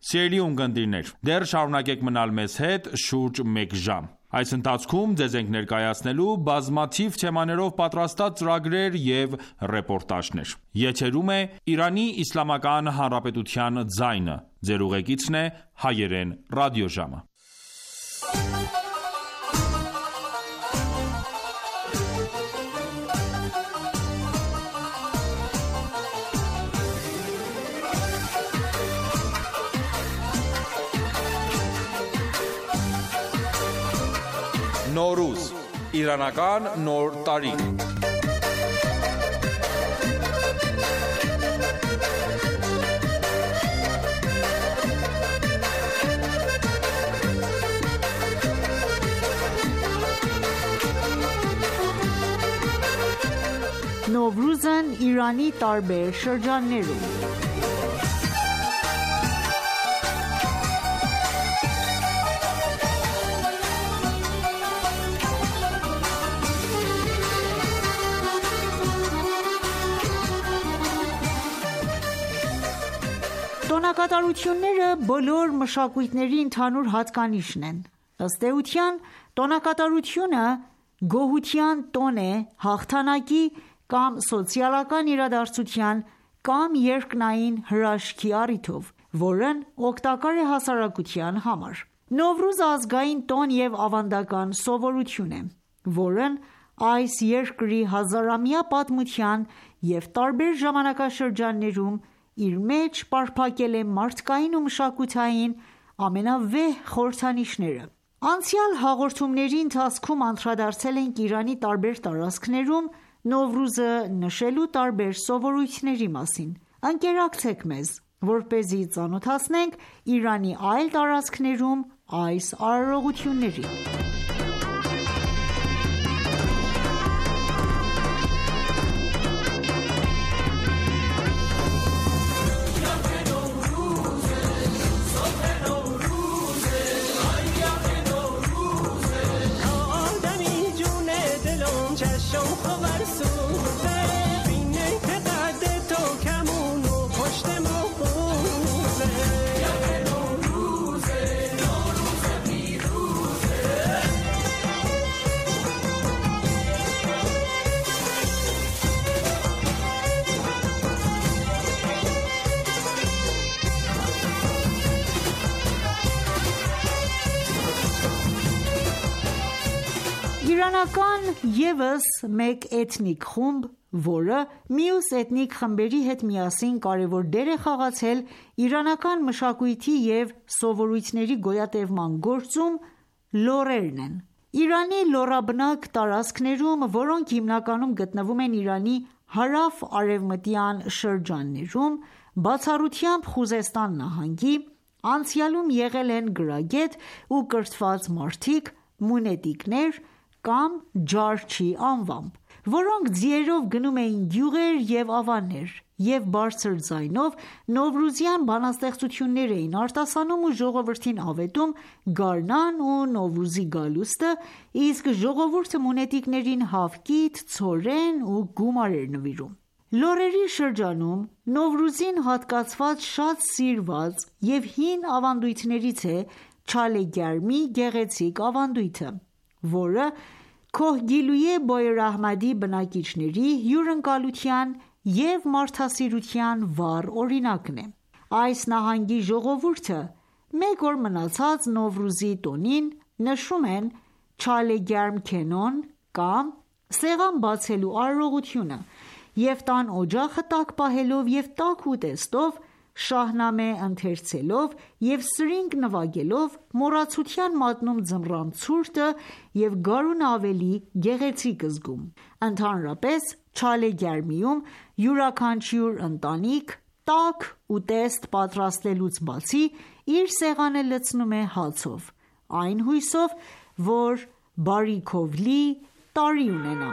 Սիրելի ունկնդիրներ, դեռ շարունակեք մնալ մեզ հետ շուրջ մեկ ժամ։ Այս ընթացքում ձեզ ենք ներկայացնելու բազմաթիվ թեմաներով պատրաստած ծրագրեր և ռեպորտաժներ։ Եթերում է Իրանի Իսլամական Հանրապետության ձայնը։ Ձեր ուղեկիցն է Հայերեն ռադիոժամը։ Նորուզ, իրանական նոր տարի։ Նովրուզն Իրանի տարբեր շրջաններում։ Տոնակատարությունները բոլոր մշակույթների ընդհանուր հատկանիշն են։ Ըստ էության, տոնակատարությունը գոհության տոն է հաղթանակի կամ սոցիալական իրադարձության կամ երկնային հրաշքի առիթով, որն օգտակար է հասարակության համար։ Նովրուզը ազգային տոն և ավանդական սովորություն է, որն այս երկրի հազարամյա պատմության և տարբեր ժամանակաշրջաններում իր մեջ պարփակել է մարդկային ու մշակութային ամենավեհ խորհրդանիշները։ Անցյալ հաղորդումների ընթացքում անդրադարձել ենք Իրանի տարբեր տարածքներում Նովրուզը նշելու տարբեր սովորույթների մասին։ Ընկերակցեք մեզ, որպեսզի ծանոթացնենք Իրանի այլ տարածքներում այս արարողություններին։ Իրանական ևս մեկ էթնիկ խումբ, որը մյուս էթնիկ խմբերի հետ միասին կարևոր դեր է խաղացել իրանական մշակույթի և սովորույթների գոյատևման գործում, լոռերն են։ Իրանի լոռաբնակ տարածքներում, որոնք հիմնականում գտնվում են Իրանի հարավ-արևմտյան շրջաններում, բացառությամբ Խուզեստան նահանգի, անցյալում եղել են գրագետ ու կրթված մարդիկ, մունետիկներ կամ ջարչի անվամբ, որոնք ձիերով գնում էին գյուղեր և ավաններ և բարձր ձայնով նովրուզյան բանաստեղծություններ էին արտասանում ու ժողովրդին ավետում գարնան ու Նովրուզի գալուստը, իսկ ժողովուրդը մունետիկներին հավկիթ, ցորեն ու գումար էր նվիրում։ Լոռերի շրջանում Նովրուզին հատկացված շատ սիրված և հին ավանդույթներից է Չալեգյարմի գեղեցիկ ավանդույթը, որը Քոհգիլույե Բոյրահմադի բնակիչների հյուրընկալության և մարդասիրության վառ օրինակն է։ Այս նահանգի ժողովուրդը մեկ օր մնացած Նովրուզի տոնին նշում են Չալեգյարմ քենոն կամ սեղան բացելու արարողությունը և տան օջախը տաք պահելով և տաք ուտեստով, շահնամե ընթերցելով և սրինգ նվագելով մոռացության մատնում ձմռան ցուրտը և գարունը ավելի գեղեցիկ զգում։ Ընդհանրապես Չալեգյարմիում յուրաքանչյուր ընտանիք տաք ուտեստ պատրաստելուց բացի իր սեղանը լցնում է հացով, այն հույսով, որ բարիքով լի տարի ունենա։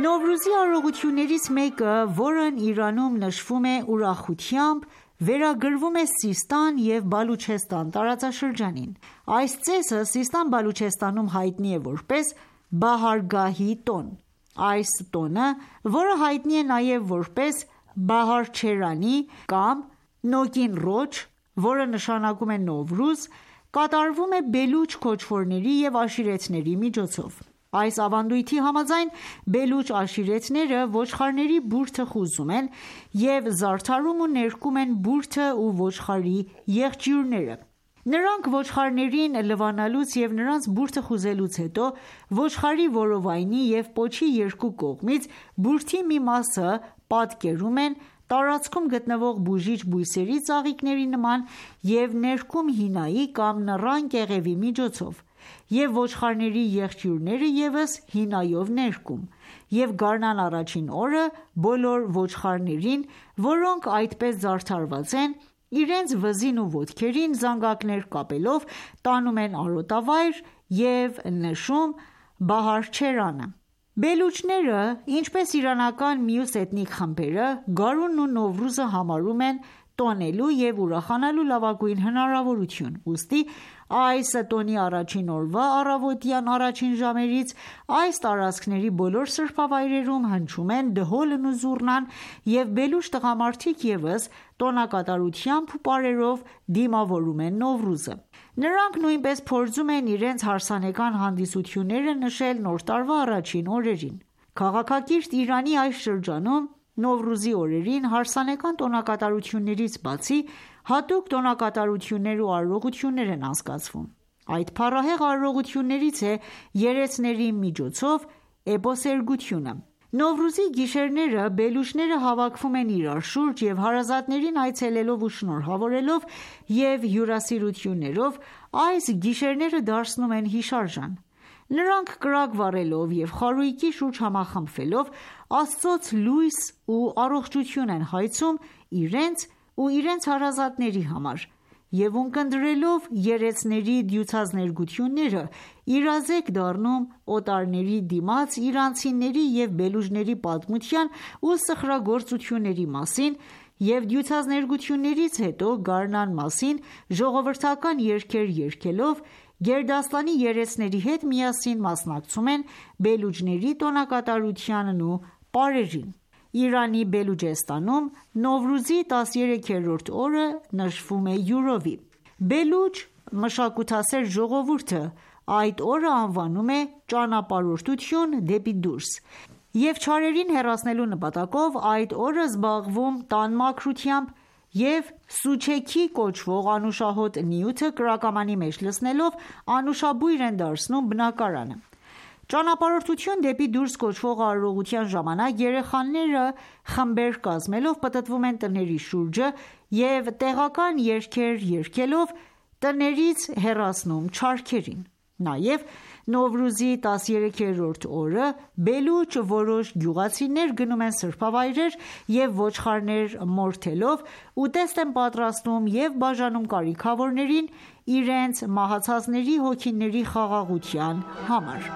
Նովրուզի արարողություններից մեկը, որն Իրանում նշվում է ուրախությամբ, վերագրվում է Սիստան և Բալուչեստան տարածաշրջանին։ Այս ծեսը Սիստան-Բալուչեստանում հայտնի է որպես Բահարգահի տոն։ Այս տոնը, որը հայտնի է նաև որպես Բահարչերանի կամ Նոգին Ռոչ, որը նշանակում է Նովրուզ, կատարվում է Բելուչ քոչվորների և աշիրեթների միջոցով։ Այս ավանդույթի համաձայն, Բելուչ աշիրեթները ոչխարների բուրդը խուզում են և զարդարում ու ներկում են բուրդը ու ոչխարի եղջյուրները։ Նրանք ոչխարներին լվանալուց և նրանց բուրդը խուզելուց հետո, ոչխարի որովայնի և պոչի երկու կողմից բուրդի մի մասը պատկերում են տարածքում գտնվող բուժիչ բույսերի ծաղիկների նման և ներկում հինայի կամ նռան կեղևի միջոցով, և ոչխարների եղջյուրները ևս հինայով ներկում, և գարնան առաջին օրը բոլոր ոչխարներին, որոնք այդպես զարդարված են, իրենց վզին ու ոտքերին զանգակներ կապելով տանում են արոտավայր և նշում Բահարչերանը։ Բելուչները, ինչպես իրանական մյուս էթնիկ խմբերը, գարունն ու Նովրուզը համարում են տոնելու և ուրախանալու լավագույն հնարավորություն, ուստի այս տոնի առաջին օրվա առավոտյան առաջին ժամերից այս տարածքների բոլոր սրբավայրերում հնչում են դհոլն ու զուռնան, և բելուչ տղամարդիկ ևս տոնակատարությամբ ու պարերով դիմավորում են Նովրուզը։ Նրանք նույնպես փորձում են իրենց հարսանեկան հանդիսությունները նշել Նոր տարվա առաջին օրերին։ Քաղաքակիրթ Իրանի այս շրջանում Նովրուզի օրերին հարսանեկան տոնակատարություններից բացի, հատուկ տոնակատարություններ ու արարողություններ են անցկացվում։ Այդ փառահեղ արարողություններից է երեցների միջոցով էպոսերգությունը։ Նովրուզի գիշերները բելուչները հավաքվում են իրար շուրջ և հարազատներին այցելելով ու շնորհավորելով և հյուրասիրություններով այս գիշերները դարձնում են հիշարժան։ Նրանք կրակ վառելով և խարույկի շուրջ համախմբվելով Աստծոց լույս ու առողջություն են հայցում իրենց ու իրենց հարազատների համար և ունկնդրելով երեցների դյուցազներգությունները իրազեկ դառնում օտարների դիմաց իրանցիների և բելուչների պատմության ու սխրագործությունների մասին և դյուցազներգություններից հետո գարնան մասին ժողովրդական երգեր երգելով գերդաստանի երեցների հետ միասին մասնակցում են բելուչների տոնակատարությանն ու պարերին։ Իրանի Բելուջեստանում Նովրուզի 13-րդ օրը նշվում է յուրովի։ Բելուչ մշակութասեր ժողովուրդը այդ օրը անվանում է ճանապարհորդություն դեպի դուրս և չարերին հեռացնելու նպատակով այդ օրը զբաղվում տան մաքրությամբ և սուչեքի կոչվող անուշահոտ նյութը կրակամանի մեջ լցնելով անուշաբույր են դարձնում բնակարանը։ Ճանապարհորդություն դեպի դուրս կոչվող արարողության ժամանակ երեխաները խմբեր կազմելով պտտվում են տների շուրջը և տեղական երգեր երգելով տներից հեռացնում չարքերին։ Նաև Նովրուզի 13-րդ օրը բելուչ որոշ գյուղացիներ գնում են սրբավայրեր և ոչխարներ մորթելով ուտեստ են պատրաստում և բաժանում կարիքավորներին իրենց մահացածների հոգիների խաղաղության համար։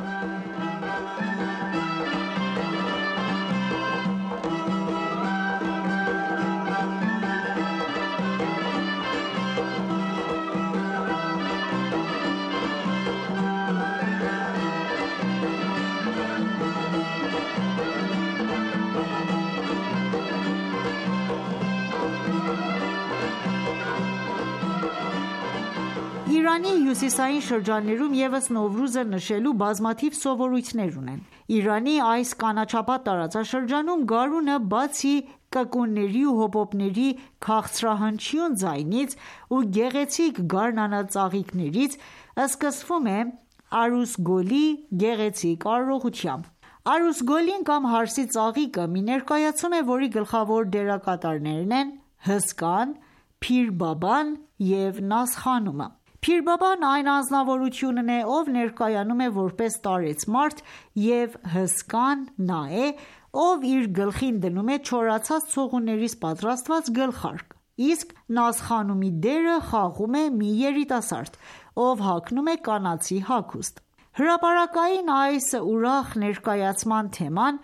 Իրանի հյուսիսային շրջաններում ևս Նովրուզը նշելու բազմաթիվ սովորույթներ ունեն։ Իրանի այս կանաչապատ տարածաշրջանում գարունը բացի կկունների ու հոպոպների քաղցրահնչյուն ձայնից ու գեղեցիկ գարնանածաղիկներից, սկսվում է Արուզգոլի գեղեցիկ արարողությամբ։ Արուզգոլին կամ հարսի ծաղիկը մի ներկայացում է, որի գլխավոր դերակատարներն են Հսկան, Փիր Բաբան և Նասխանումը։ Փիր Բաբան այն անձնավորությունն է, ով ներկայանում է որպես տարեց մարդ, և Հսկան նա է, ով իր գլխին դնում է չորացած ցողուններից պատրաստված գլխարկ, իսկ Նասխանումի դերը խաղում է մի երիտասարդ, ով հագնում է կանացի հագուստ։ Հրապարակային այս ուրախ ներկայացման թեման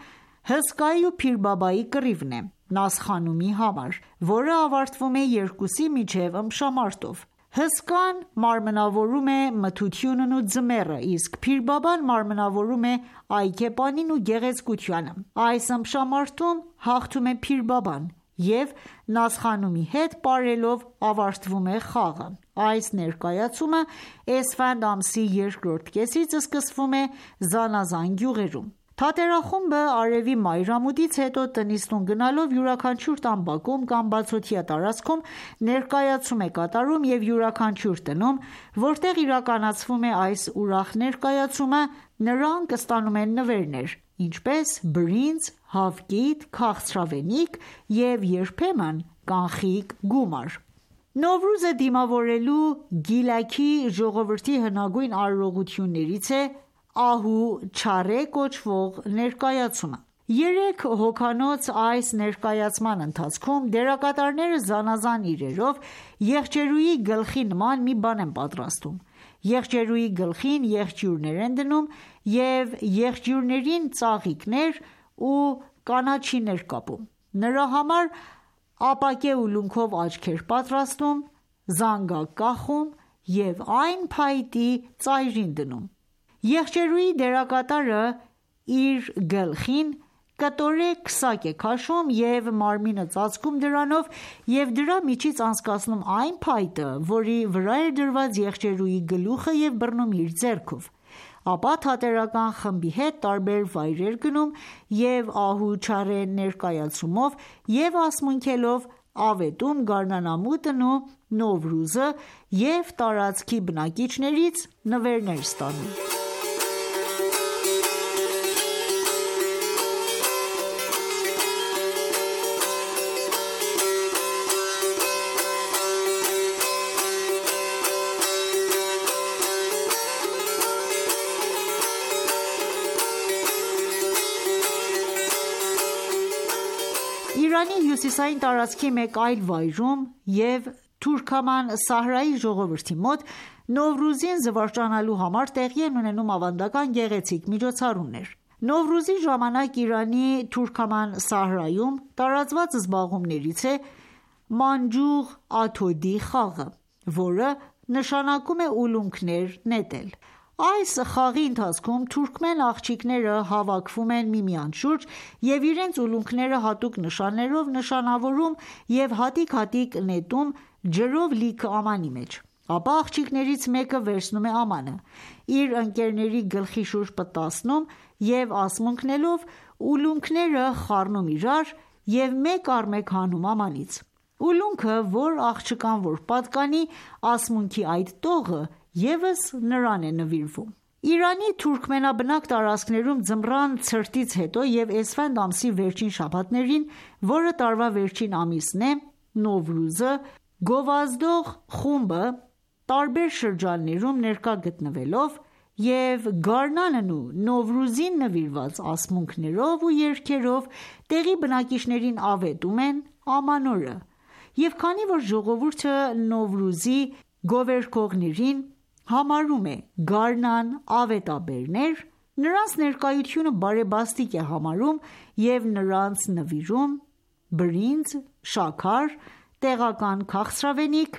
Հսկայի ու Փիր Բաբայի կռիվն է Նասխանումի համար, որը ավարտվում է երկուսի միջև ըմբշամարտով։ Հսկան մարմնավորում է մթությունն ու ձմեռը, իսկ Փիր Բաբան մարմնավորում է այգեպանին ու գեղեցկությանը։ Այս ըմբշամարտում հաղթում է Փիր Բաբան և Նասխանումի հետ պարելով ավարտվում է խաղը։ Այս ներկայացումը Էսֆանդ ամսի երկրորդ կեսից սկսվում է զանազան գյուղերում։ Թատերախումբը արևի մայրամուտից հետո տնից տուն գնալով յուրաքանչյուր տան բակում կամ բացօթյա տարածքում ներկայացում է կատարում և յուրաքանչյուր տնում, որտեղ իրականացվում է այս ուրախ ներկայացումը, նրանք ստանում են նվերներ, ինչպես բրինձ, հավկիթ, քաղցրավենիք և երբեմն կանխիկ գումար։ Նովրուզը դիմավորելու Գիլաքի ժողովրդի հնագույն արարողություններից է ահու չարե կոչվող ներկայացումը։ 3 հոգանոց այս ներկայացման ընթացքում դերակատարները զանազան իրերով եղջերուի գլխի նման մի բան են պատրաստում։ Եղջերուի գլխին եղջյուրներ են դնում և եղջյուրներին ծաղիկներ ու կանաչիներ կապում։ Նրա համար ապակե ուլունքով աչքեր պատրաստում, զանգակ կախում և այն փայտի ծայրին դնում։ Եղջերուի դերակատարը իր գլխին կտորե քսակ է քաշում և մարմինը ծածկում դրանով և դրա միջից անցկացնում այն փայտը, որի վրա է դրված եղջերուի գլուխը և բռնում իր ձեռքով։ Ապա թատերական խմբի հետ տարբեր վայրեր գնում և ահու չարե ներկայացումով և ասմունքելով ավետում գարնանամուտն ու Նովրուզը և տարածքի բնակիչներից նվերներ ստանում։ Իրանի հյուսիսային տարածքի մեկ այլ վայրում և Թուրքման Սահրայի ժողովրդի մոտ Նովրուզին զվարճանալու համար տեղի են ունենում ավանդական գեղեցիկ միջոցառումներ։ Նովրուզի ժամանակ Իրանի Թուրքման Սահրայում տարածված զբաղումներից է մանջուղ աթոդի խաղը, որը նշանակում է ուլունքներ նետել։ Այս խաղի ընթացքում թուրքմեն աղջիկները հավաքվում են միմյանց շուրջ և իրենց ուլունքները հատուկ նշաններով նշանավորում և հատիկ-հատիկ նետում ջրով լիքը ամանի մեջ։ Ապա աղջիկներից մեկը վերցնում է ամանը, իր ընկերների գլխի շուրջ պտտացնում և ասմունքներով ուլունքները խառնում իրար և մեկ առ մեկ հանում ամանից։ Ուլունքը, որ աղջկան որ պատկանի, ասմունքի այդ տողը ևս նրան է նվիրվում։ Իրանի թուրքմենաբնակ տարածքներում ձմռան ցրտից հետո և Էսֆանդ ամսի վերջին շաբաթներին, որը տարվա վերջին ամիսն է, Նովրուզը, գովազդող խումբը տարբեր շրջաններում ներկա գտնվելով և գարնանն ու Նովրուզին նվիրված ասմունքներով ու երգերով տեղի բնակիչներին ավետում են ամանորը, և քանի որ ժողովուրդը Նովրուզի գովերքողներին համարում է գարնան ավետաբերներ, նրանց ներկայությունը բարեբաստիկ է համարում և նրանց նվիրում բրինձ, շաքար, տեղական քաղցրավենիք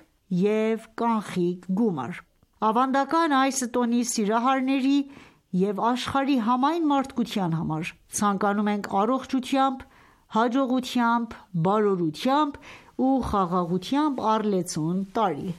և կանխիկ գումար։ Ավանդական այս տոնի սիրահարների և աշխարհի համայն մարդկության համար ցանկանում ենք առողջությամբ, հաջողությամբ, բարօրությամբ ու խաղաղությամբ առլեցուն տարի։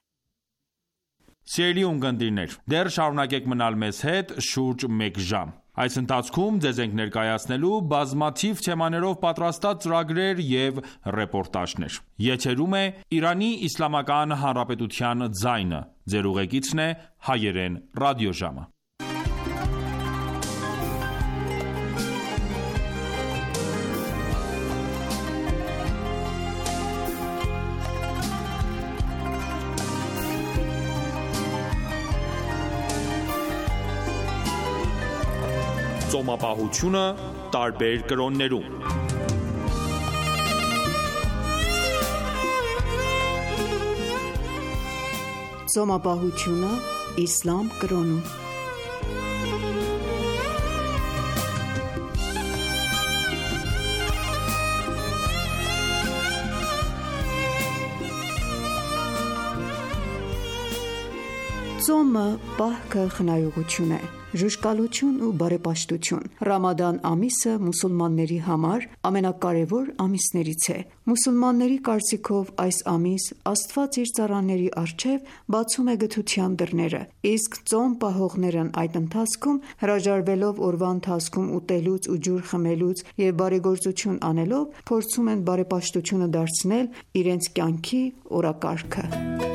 Սիրելի ունկնդիրներ, դեռ շարունակեք մնալ մեզ հետ շուրջ մեկ ժամ։ Այս ընթացքում ձեզ ենք ներկայացնելու բազմաթիվ թեմաներով պատրաստած ծրագրեր և ռեպորտաժներ։ Եթերում է Իրանի Իսլամական Հանրապետության ձայնը։ Ձեր ուղեկիցն է Հայերեն ռադիոժամը։ Ծոմապահությունը տարբեր կրոններում։ Ծոմապահությունը իսլամ կրոնում։ Ծոմը պահքը խնայողություն է, ժուժկալություն ու բարեպաշտություն։ Ռամադան ամիսը մուսուլմանների համար ամենակարևոր ամիսներից է։ Մուսուլմանների կարծիքով այս ամիս Աստված իր ծառաների առջև բացում է գթության դռները, իսկ ծոմ պահողներն այդ ընթացքում հրաժարվելով օրվա ընթացքում ուտելուց ու ջուր խմելուց և բարեգործություն անելով, փորձում են բարեպաշտությունը դարձնել իրենց կյանքի օրակարգը։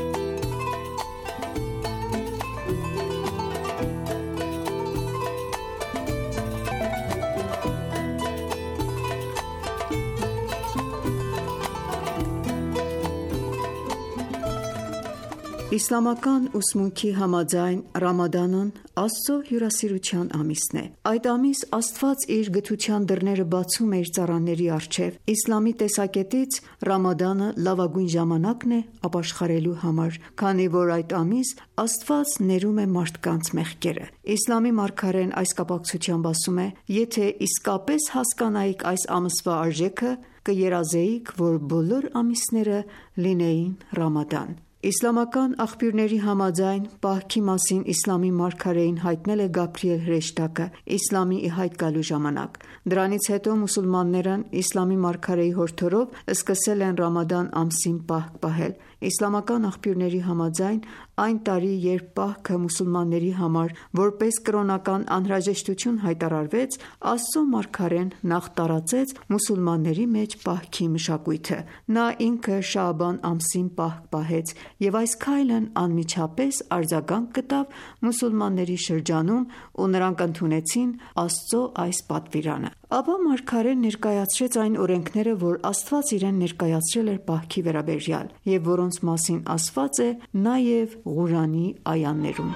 Իսլամական ուսմունքի համաձայն Ռամադանն Աստծո հյուրասիրության ամիսն է։ Այդ ամիս Աստված իր գթության դռները բացում է իր ծառաների առջև։ Իսլամի տեսակետից Ռամադանը լավագույն ժամանակն է ապաշխարելու համար, քանի որ այդ ամիս Աստված ներում է մարդկանց մեղքերը։ Իսլամի մարգարեն այս կապակցությամբ ասում է. «Եթե իսկապես հասկանայիք այս ամսվա արժեքը, կերազեիք, որ բոլոր ամիսները լինեին Ռամադան»։ Իսլամական աղբյուրների համաձայն պահքի մասին իսլամի մարգարեին հայտնել է Գաբրիել հրեշտակը իսլամի ի հայտ գալու ժամանակ։ Դրանից հետո մուսուլմաններն իսլամի մարգարեի հորդորով սկսել են Ռամադան ամսին պահք պահել։ Իսլամական աղբյուրների համաձայն այն տարի, երբ պահքը մուսուլմանների համար որպես կրոնական անհրաժեշտություն հայտարարվեց, Աստծո մարգարեն նախ տարածեց մուսուլմանների մեջ պահքի մշակույթը։ Նա ինքը Շաաբան ամսին պահք պահեց և այս քայլն անմիջապես արձագանք գտավ մուսուլմանների շրջանում ու նրանք ընդունեցին Աստծո այս պատվիրանը։ Ապա մարգարեն ներկայացրեց այն օրենքները, որ Աստված իրեն ներկայացրել էր պահքի վերաբերյալ և որոնց մասին ասված է նաև Ղուրանի այաներում։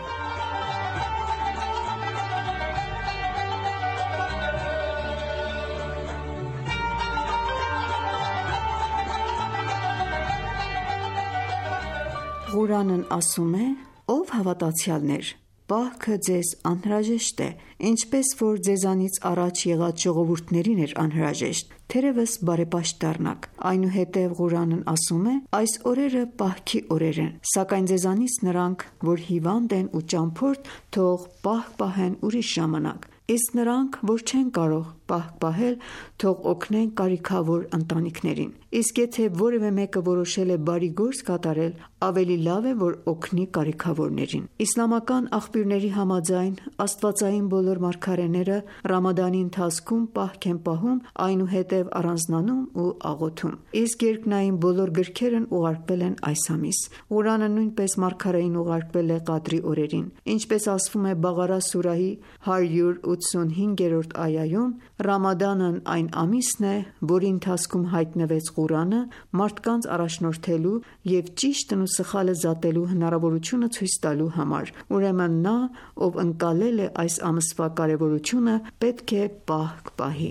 Ղուրանն ասում է. «Ով հավատացյալներ, պահքը ձեզ անհրաժեշտ է, ինչպես որ ձեզանից առաջ եղած ժողովուրդներին էր անհրաժեշտ, թերևս բարեպաշտ դառնաք»։ Այնուհետև Ղուրանն ասում է. «Այս օրերը պահքի օրեր են, սակայն ձեզանից նրանք, որ հիվանդ են ու ճամփորդ, թող պահք պահեն ուրիշ ժամանակ, իսկ նրանք, որ չեն կարող պահք պահել, թող օգնեն կարիքավոր ընտանիքներին։ Իսկ եթե որևէ մեկը որոշել է բարի գործ կատարել, ավելի լավ է, որ օգնի կարիքավորներին»։ Իսլամական աղբյուրների համաձայն աստվածային բոլոր մարգարեները Ռամադանի ընթացքում պահք են պահում, այնուհետև առանձնանում ու աղոթում, իսկ երկնային բոլոր գրքերն ուղարկվել են այս ամիս։ Ղուրանը նույնպես մարգարեին ուղարկվել է Ղադրի օրերին։ Ինչպես ասվում է Բաղարա սուրահի 185-րդ այայում, Ռամադանն այն ամիսն է, որի ընթացքում հայտնվեց Ղուրանը մարդկանց առաջնորդելու և ճիշտն ու սխալը զատելու հնարավորությունը ցույց տալու համար։ Ուրեմն նա, ով ընկալել է այս ամսվա կարևորությունը, պետք է պահք պահի։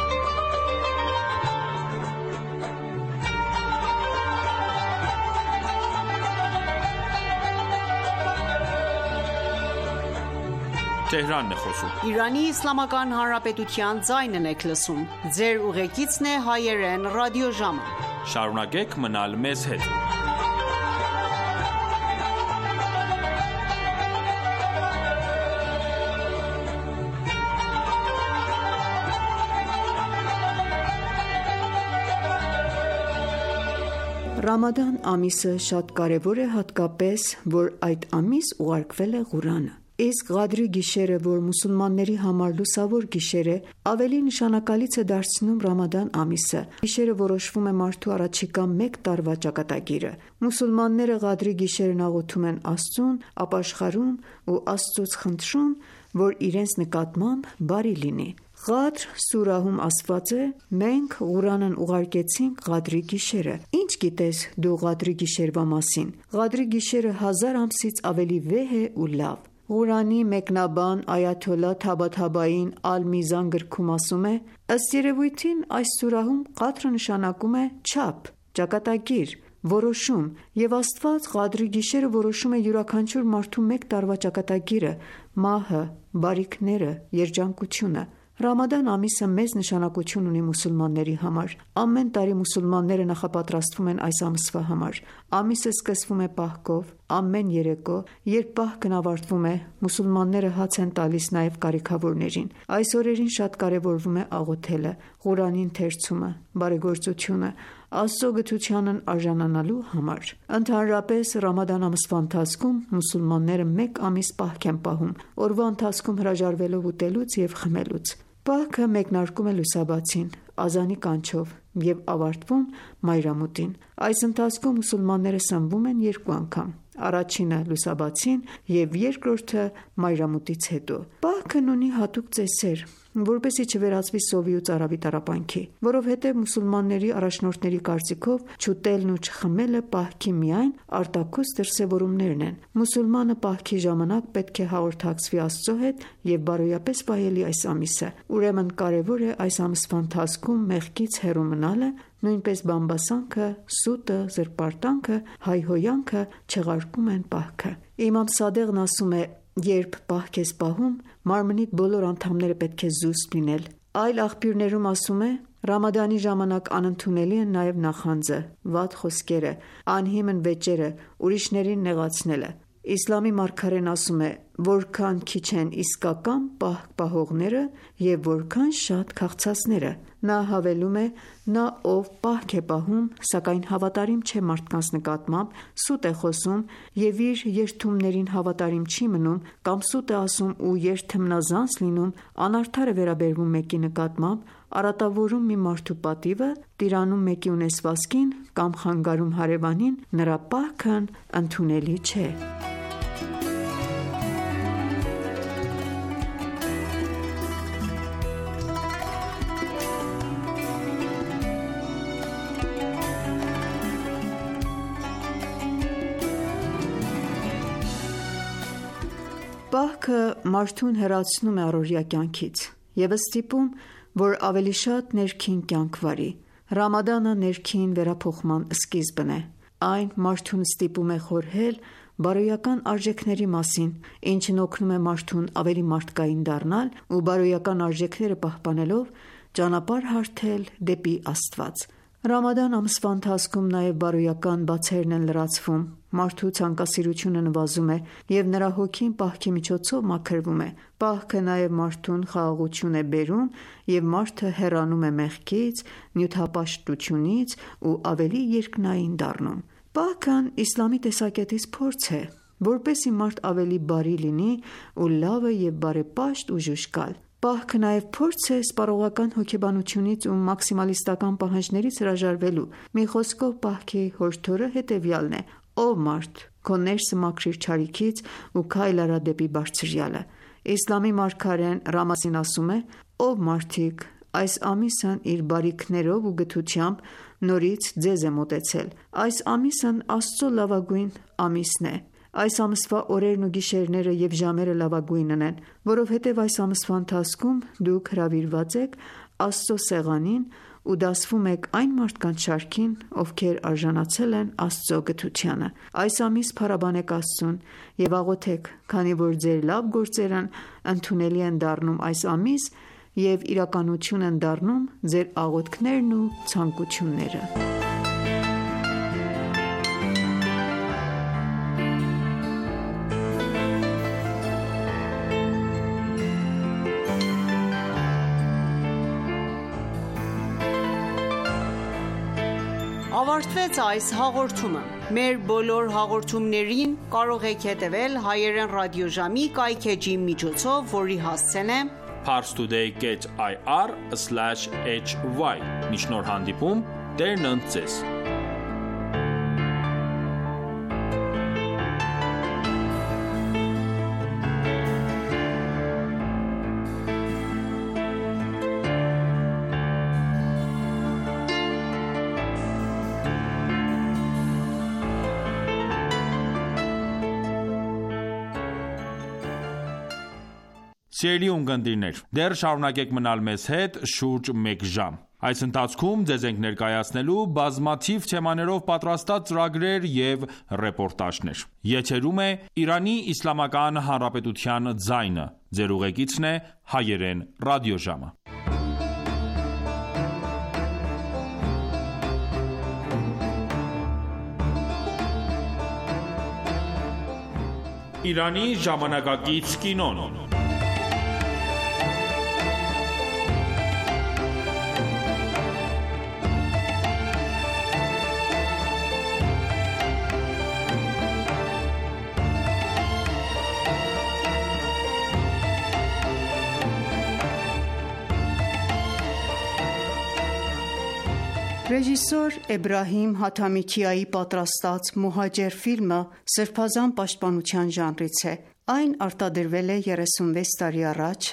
Իրանի Իսլամական Հանրապետության ձայնն եք լսում։ Ձեր ուղեկիցն է Հայերեն ռադիոժամը։ Շարունակեք մնալ մեզ հետ։ Ռամադան ամիսը շատ կարևոր է հատկապես, որ այդ ամիս ուղարկվել է Ղուրանը։ Իսկ Ղադրի գիշերը, որ մուսուլմանների համար լուսավոր գիշեր է, ավելի նշանակալից է դարձնում Ռամադան ամիսը։ Գիշերը որոշվում է մարդու առաջիկա մեկ տարվա ճակատագիրը։ Մուսուլմանները Ղադրի գիշերն աղոթում են Աստծուն, ապաշխարում ու Աստծուց խնդրում, որ իրենց նկատմամբ բարի լինի։ Ղադր սուրահում ասված է. «Մենք Ղուրանն ուղարկեցինք Ղադրի գիշերը»։ Ինչ գիտես դու Ղադրի գիշերվա մասին։ Ղադրի գիշերը 1000 ամսից ավելի վեհ է ու լավ։ Ղուրանի մեկնաբան Այաթոլլահ Թաբաթաբային Ալ-Միզան գրքում ասում է. Ըստ երևույթին այս սուրահում Ղադրը նշանակում է չափ, ճակատագիր, որոշում, և Աստված Ղադրի գիշերը որոշում է յուրաքանչյուր մարդու մեկ տարվա ճակատագիրը, մահը, բարիքները, երջանկությունը։ Ռամադան ամիսը մեծ նշանակություն ունի մուսուլմանների համար։ Ամեն տարի մուսուլմանները նախապատրաստվում են այս ամսվա համար։ Ամիսը սկսվում է պահքով։ Ամեն երեկո, երբ պահքն ավարտվում է, մուսուլմանները հաց են տալիս նաև կարիքավորներին։ Այս օրերին շատ կարևորվում է աղոթելը, Ղուրանի ընթերցումը, բարեգործությունը, Աստծո գթությանն արժանանալու համար։ Ընդհանրապես, Ռամադան ամսվա ընթացքում մուսուլմանները մեկ ամիս պահք են պահում, օրվա ընթացքում հրաժարվելով ուտելուց և խմելուց։ Պահքը մեկնարկում է լուսաբացին, ազանի կանչով և ավարտվում մայրամուտին։ Այս ընթացքում մուսուլմանները սնվում են 2 անգամ, առաջինը լուսաբացին և երկրորդը մայրամուտից հետո։ Պահքն ունի հատուկ ծեսեր, որպեսզի չվերածվի սովի ու ծարավի տառապանքի, որովհետև մուսուլմանների առաջնորդների կարծիքով չուտելն ու չխմելը պահքի միայն արտաքուստ դրսևորումներն են։ Մուսուլմանը պահքի ժամանակ պետք է հաղորդակցվի Աստծո հետ և բարոյապես վայելի այս ամիսը։ Ուրեմն կարևոր է այս ամսվա ընթացքում մեղքից հեռու մնալը, նույնպես բամբասանքը, սուտը, զրպարտանքը, հայհոյանքը չեղարկում են պահքը։ Իմամ Սադեղն ասում է. երբ պահք ես պահում, մարմնիդ բոլոր անդամները պետք է զուսպ լինել։ Այլ աղբյուրներում ասում է. Ռամադանի ժամանակ անընդունելի են նաև նախանձը, վատ խոսքերը, անհիմն վեճերը, ուրիշներին նեղացնելը։ Իսլամի մարգարեն ասում է. որքան քիչ են իսկական պահք պահողները և որքան շատ քաղցածները։ Նա հավելում է. նա ով պահք է պահում, սակայն հավատարիմ չէ մարդկանց նկատմամբ, սուտ է խոսում և իր երդումներին հավատարիմ չի մնում, կամ սուտ է ասում ու երդմնազանց լինում, անարդար է վերաբերվում մեկի նկատմամբ, արատավորում մի մարդու պատիվը, տիրանում մեկի ունեցվածքին կամ խանգարում հարևանին, նրա պահքն ընդունելի չէ։ Պահքը մարդուն հեռացնում է առօրյա կյանքից և ստիպում, որ ավելի շատ ներքին կյանք վարի։ Ռամադանը ներքին վերափոխման սկիզբն է։ Այն մարդուն ստիպում է խորհել բարոյական արժեքների մասին, ինչն օգնում է մարդուն ավելի մարդկային դառնալ ու բարոյական արժեքները պահպանելով ճանապարհ հարթել դեպի Աստված։ Ռամադան ամսվա ընթացքում նաև բարոյական բացերն են լրացվում, մարդու ցանկասիրությունը նվազում է և նրա հոգին պահքի միջոցով մաքրվում է։ Պահքը նաև մարդուն խաղաղություն է բերում և մարդը հեռանում է մեղքից, նյութապաշտությունից ու ավելի երկնային դառնում։ Պահքն իսլամի տեսակետից փորձ է, որպեսզի մարդ ավելի բարի լինի ու լավը և բարեպաշտ ու ժուժկալ։ Պահքը նաև փորձ է սպառողական հոգեբանությունից ու մաքսիմալիստական պահանջներից հրաժարվելու։ Մի խոսքով, պահքի հորդորը հետևյալն է. «Ով մարդ, քո ներսը մաքրիր չարիքից ու քայլ արա դեպի Բարձրյալը»։ Իսլամի մարգարեն Ռամազանին ասում է. «Ով մարդիկ, այս ամիսն իր բարիքներով ու գթությամբ նորից ձեզ է մոտեցել։ Այս ամիսն Աստծո լավագույն ամիսն է։ Այս ամսվա օրերն ու գիշերները և ժամերը լավագույնն են, որովհետև այս ամսվա ընթացքում դուք հրավիրված եք Աստծո սեղանին ու դասվում եք այն մարդկանց շարքին, ովքեր արժանացել են Աստծո գթությանը։ Այս ամիս փառաբանեք Աստծուն և աղոթեք, քանի որ ձեր լավ գործերն ընդունելի են դառնում այս ամիս և իրականություն են դառնում ձեր աղոթքներն ու ցանկությունները»։ ավարտվեց այս հաղորդումը։ Մեր բոլոր հաղորդումներին կարող եք հետևել հայերեն ռադիոժամի կայքէջի միջոցով, որի հասցեն է parstoday.ir/hy։ Մինչ նոր հանդիպում, Տերն ընդ ձեզ։ Սիրելի ունկնդիրներ, դեռ շարունակեք մնալ մեզ հետ շուրջ մեկ ժամ։ Այս ընթացքում ձեզ ենք ներկայացնելու բազմաթիվ թեմաներով պատրաստած ծրագրեր և ռեպորտաժներ։ Եթերում է Իրանի Իսլամական Հանրապետության ձայնը։ Ձեր ուղեկիցն է հայերեն ռադիոժամը։ Իրանի ժամանակակից կինոն։ Ռեժիսոր Էբրահիմ Հաթամիքիայի պատրաստած «Մոհաջեր» ֆիլմը սրբազան պաշտպանության ժանրից է։ Այն արտադրվել է 36 տարի առաջ՝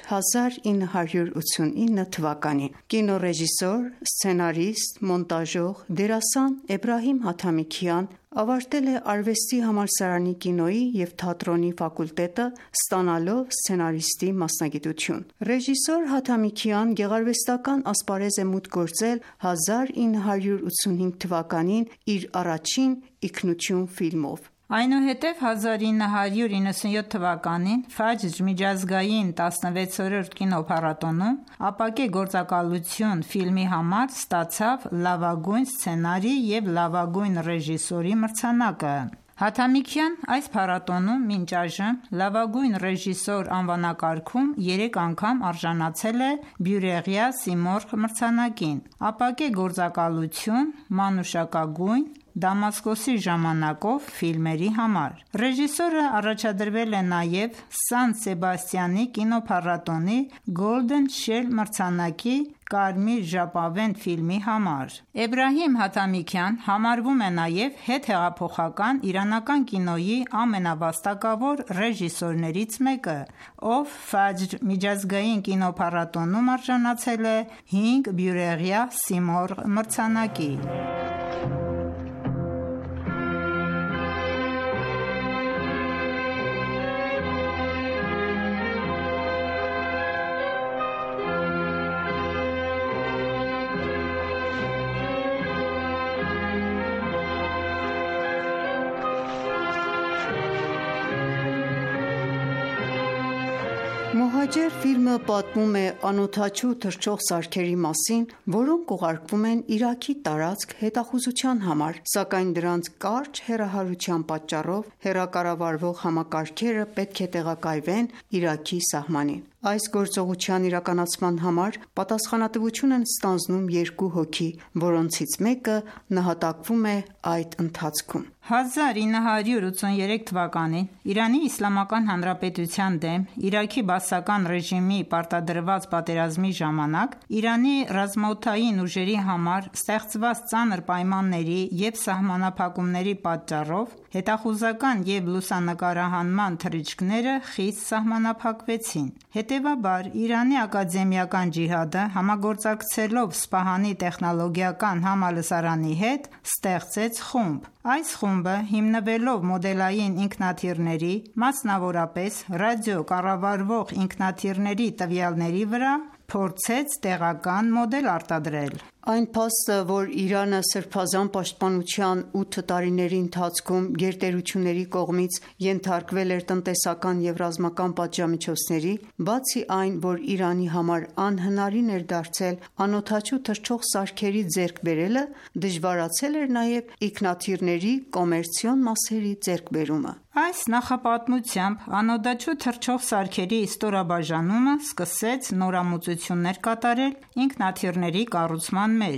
1989 թվականին։ Կինոռեժիսոր, սցենարիստ, մոնտաժող, դերասան Էբրահիմ Հաթամիքիան ավարտել է Արվեստի համալսարանի կինոյի և թատրոնի ֆակուլտետը, ստանալով սցենարիստի մասնագիտություն։ Ռեժիսոր Հաթամիքիան գեղարվեստական ասպարեզ է մուտք գործել 1985 թվականին իր առաջին «Ինքնություն» ֆիլմով։ Այնուհետև 1997 թվականին «Ֆաջր» միջազգային 16-րդ կինոփառատոնում «Ապակե գործակալություն» ֆիլմի համար ստացավ լավագույն սցենարի և լավագույն ռեժիսորի մրցանակը։ Հաթամիքյան այս փառատոնում մինչ այժմ լավագույն ռեժիսոր անվանակարգում 3 անգամ արժանացել է Բյուրեղյա Սիմորղ մրցանակին, «Ապակե գործակալություն», «Մանուշակագույն», «Դամասկոսի ժամանակով» ֆիլմերի համար։ Ռեժիսորը առաջադրվել է նաև Սան Սեբաստիանի կինոփառատոնի Golden Shell մրցանակի «Կարմիր ժապավեն» ֆիլմի համար։ Էբրահիմ Հաթամիքյան համարվում է նաև հետհեղափոխական իրանական կինոյի ամենավաստակավոր ռեժիսորներից մեկը, ով «Ֆաջր» միջազգային կինոփառատոնում արժանացել է 5 Բյուրեղյա Սիմորղ մրցանակի։ «Մոհաջեր» ֆիլմը պատմում է անօդաչու թռչող սարքերի մասին, որոնք ուղարկվում են Իրաքի տարածք հետախուզության համար, սակայն դրանց կարճ հեռահարության պատճառով հեռակառավարվող համակարգերը պետք է տեղակայվեն Իրաքի սահմանին։ Այս գործողության իրականացման համար պատասխանատվություն են ստանձնում 2 հոգի, որոնցից մեկը նահատակվում է այդ ընթացքում։ 1983 թվականին Իրանի Իսլամական Հանրապետության դեմ Իրաքի բաասական ռեժիմի պարտադրված պատերազմի ժամանակ Իրանի ռազմաօդային ուժերի համար ստեղծված ծանր պայմանների և սահմանափակումների պատճառով հետախուզական և լուսանկարահանման թռիչքները խիստ սահմանափակվեցին։ Հետևաբար Իրանի ակադեմիական ջիհադը համագործակցելով Սպահանի տեխնոլոգիական համալսարանի հետ ստեղծեց խումբ։ Այս խումբը հիմնվելով մոդելային ինքնաթիռների, մասնավորապես ռադիոկառավարվող ինքնաթիռների տվյալների վրա, փորձեց տեղական մոդել արտադրել։ Այն փաստը, որ Իրանը սրբազան պաշտպանության 8 տարիների ընթացքում գերտերությունների կողմից ենթարկվել էր տնտեսական և ռազմական պատժամիջոցների, բացի այն, որ Իրանի համար անհնարին էր դարձել անօդաչու թռչող սարքերի ձեռք բերելը, դժվարացել էր նաև ինքնաթիռների կոմերցիոն մասերի ձեռքբերումը։ Այս նախապատմությամբ անօդաչու թռչող սարքերի ստորաբաժանումը սկսեց նորամուծություններ կատարել ինքնաթիռների կառուցման մեջ։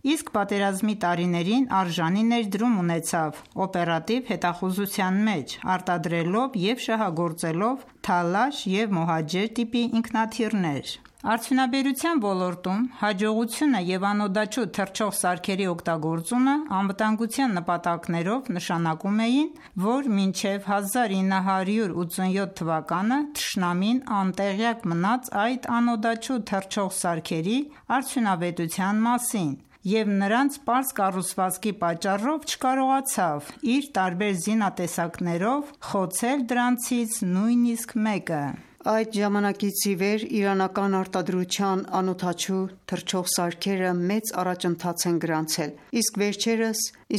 իսկ պատերազմի տարիներին արժանի ներդրում ունեցավ օպերատիվ հետախուզության մեջ, արտադրելով և շահագործելով թալաշ և մոհաջեր տիպի ինքնաթիռներ։ Արդյունաբերության ոլորտում հաջողությունը և անօդաչու թռչող սարքերի օգտագործումը անվտանգության նպատակներով նշանակում էին, որ մինչև 1987 թվականը թշնամին անտեղյակ մնաց այդ անօդաչու թռչող սարքերի արդյունավետության մասին և նրանց պարզ կառուցվածքի պատճառով չկարողացավ իր տարբեր զինատեսակներով խոցել դրանցից նույնիսկ մեկը։ Այդ ժամանակից ի վեր իրանական արտադրության անօդաչու թռչող սարքերը մեծ առաջընթաց են գրանցել, իսկ վերջերս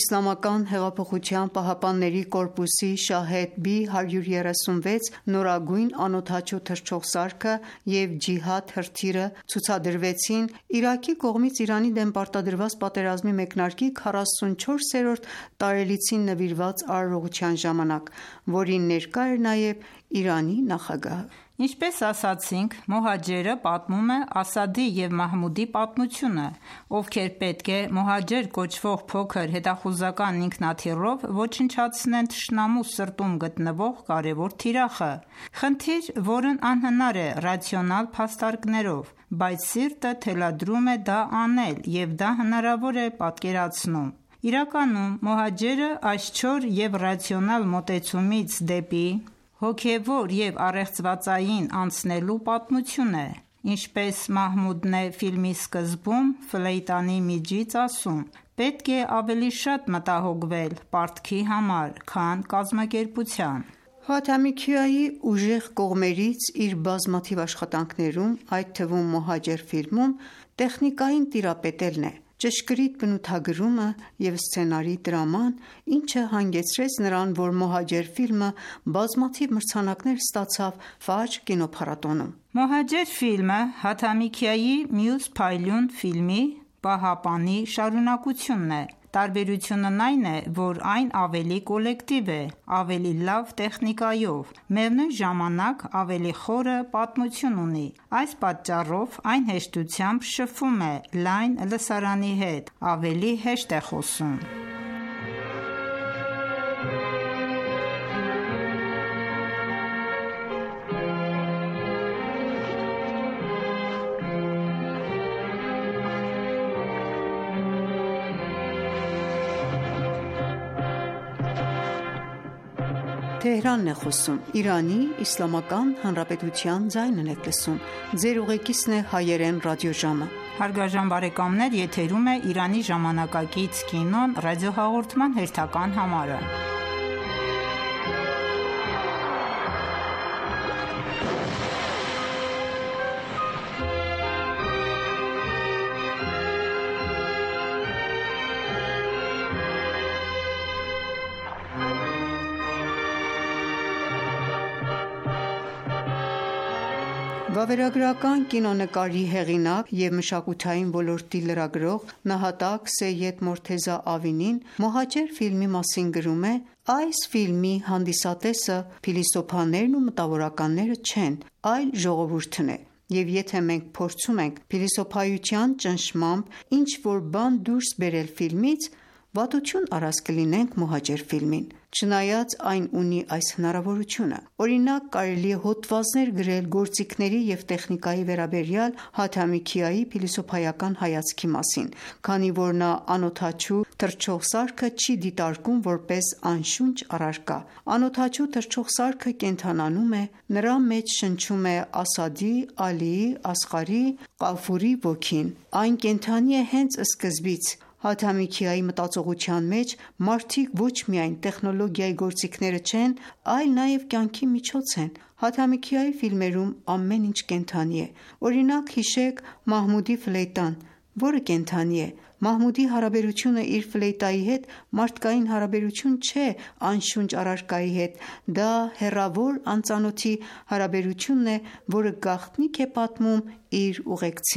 ԻՀՊԿ-ի Շահեդ-B136 նորագույն անօդաչու թռչող սարքը և Ջիհադ հրթիռը ցուցադրվեցին Իրաքի կողմից Իրանի դեմ պարտադրված պատերազմի մեկնարկի 44-րդ տարելիցին նվիրված արարողության ժամանակ, որին ներկա էր նաև Իրանի նախագահը։ Ինչպես ասացինք, Մոհաջերը պատմում է Ասադի և Մահմուդի պատմությունը, ովքեր պետք է Մոհաջեր կոչվող փոքր հետախուզական ինքնաթիռով ոչնչացնեն թշնամու սրտում գտնվող կարևոր թիրախը, խնդիր, որն անհնար է ռացիոնալ փաստարկներով, բայց սիրտը թելադրում է դա անել և դա հնարավոր է պատկերացնում։ Իրականում Մոհաջերը այսչոր և ռացիոնալ մոտեցումից դեպի հոգևոր և առեղծվածային անցնելու պատմություն է, ինչպես Մահմուդն է ֆիլմի սկզբում ֆլեյտանի միջից ասում. «Պետք է ավելի շատ մտահոգվել պարտքի համար, քան կազմակերպության»։ Խաթամի Քիայի ուժեղ կողմերից իր բազմաթիվ աշխատանքներում, այդ թվում Մոհաջեր ֆիլմում, տեխնիկային տիրապետելն է, ճշգրիտ բնութագրումը և սցենարի տրաման, ինչը հանգեցրեց նրան, որ Մոհաջեր ֆիլմը բազմաթիվ մրցանակներ ստացավ Ֆաջր կինոփառատոնում։ Մոհաջեր ֆիլմը Հաթամի Քիայի մյուս փայլուն ֆիլմի՝ Պահապանի շարունակությունն է։ Տարբերությունն այն է, որ այն ավելի կոլեկտիվ է, ավելի լավ տեխնիկայով, միևնույն ժամանակ ավելի խորը պատմություն ունի։ Այս պատճառով այն հեշտությամբ շփվում է լայն լսարանի հետ, ավելի հեշտ է խոսում։ Վավերագրական կինոնկարի հեղինակ և մշակութային ոլորտի լրագրող նահատակ Սեյեդ Մորթեզա Ավինին Մոհաջեր ֆիլմի մասին գրում է. «Այս ֆիլմի հանդիսատեսը փիլիսոփաներն ու մտավորականները չեն, այլ ժողովուրդն է, և եթե մենք փորձում ենք փիլիսոփայության ճնշմամբ ինչ-որ բան դուրս բերել ֆիլմից, վատություն առած կլինենք Մոհաջեր ֆիլմին, չնայած այն ունի այս հնարավորությունը։ Օրինակ, կարելի է հոդվածներ գրել գործիքների և տեխնիկայի վերաբերյալ Հաթամի Քիայի փիլիսոփայական հայացքի մասին, քանի որ նա անօդաչու թռչող սարքը չի դիտարկում որպես անշունչ առարկա։ Անօդաչու թռչող սարքը կենդանանում է, նրա մեջ շնչում է Ասադի, Ալիի, Ասղարի, Ղաֆուրի ոգին։ Այն կենդանի է հենց սկզբից։ Հաթամի Քիայի մտածողության մեջ մարդիկ ոչ միայն տեխնոլոգիայի գործիքները չեն, այլ նաև կյանքի միջոց են։ Հաթամի Քիայի ֆիլմերում ամեն ինչ կենդանի է։ Օրինակ, հիշեք Մահմուդի ֆլեյտան, որը կենդանի է։ Մահմուդի հարաբերությունը իր ֆլեյտայի հետ մարդկային հարաբերություն չէ անշունչ առարկայի հետ, դա հեռավոր անծանոթի հարաբերությունն է, որը գաղտնիք է պատմում իր ուղեկցին։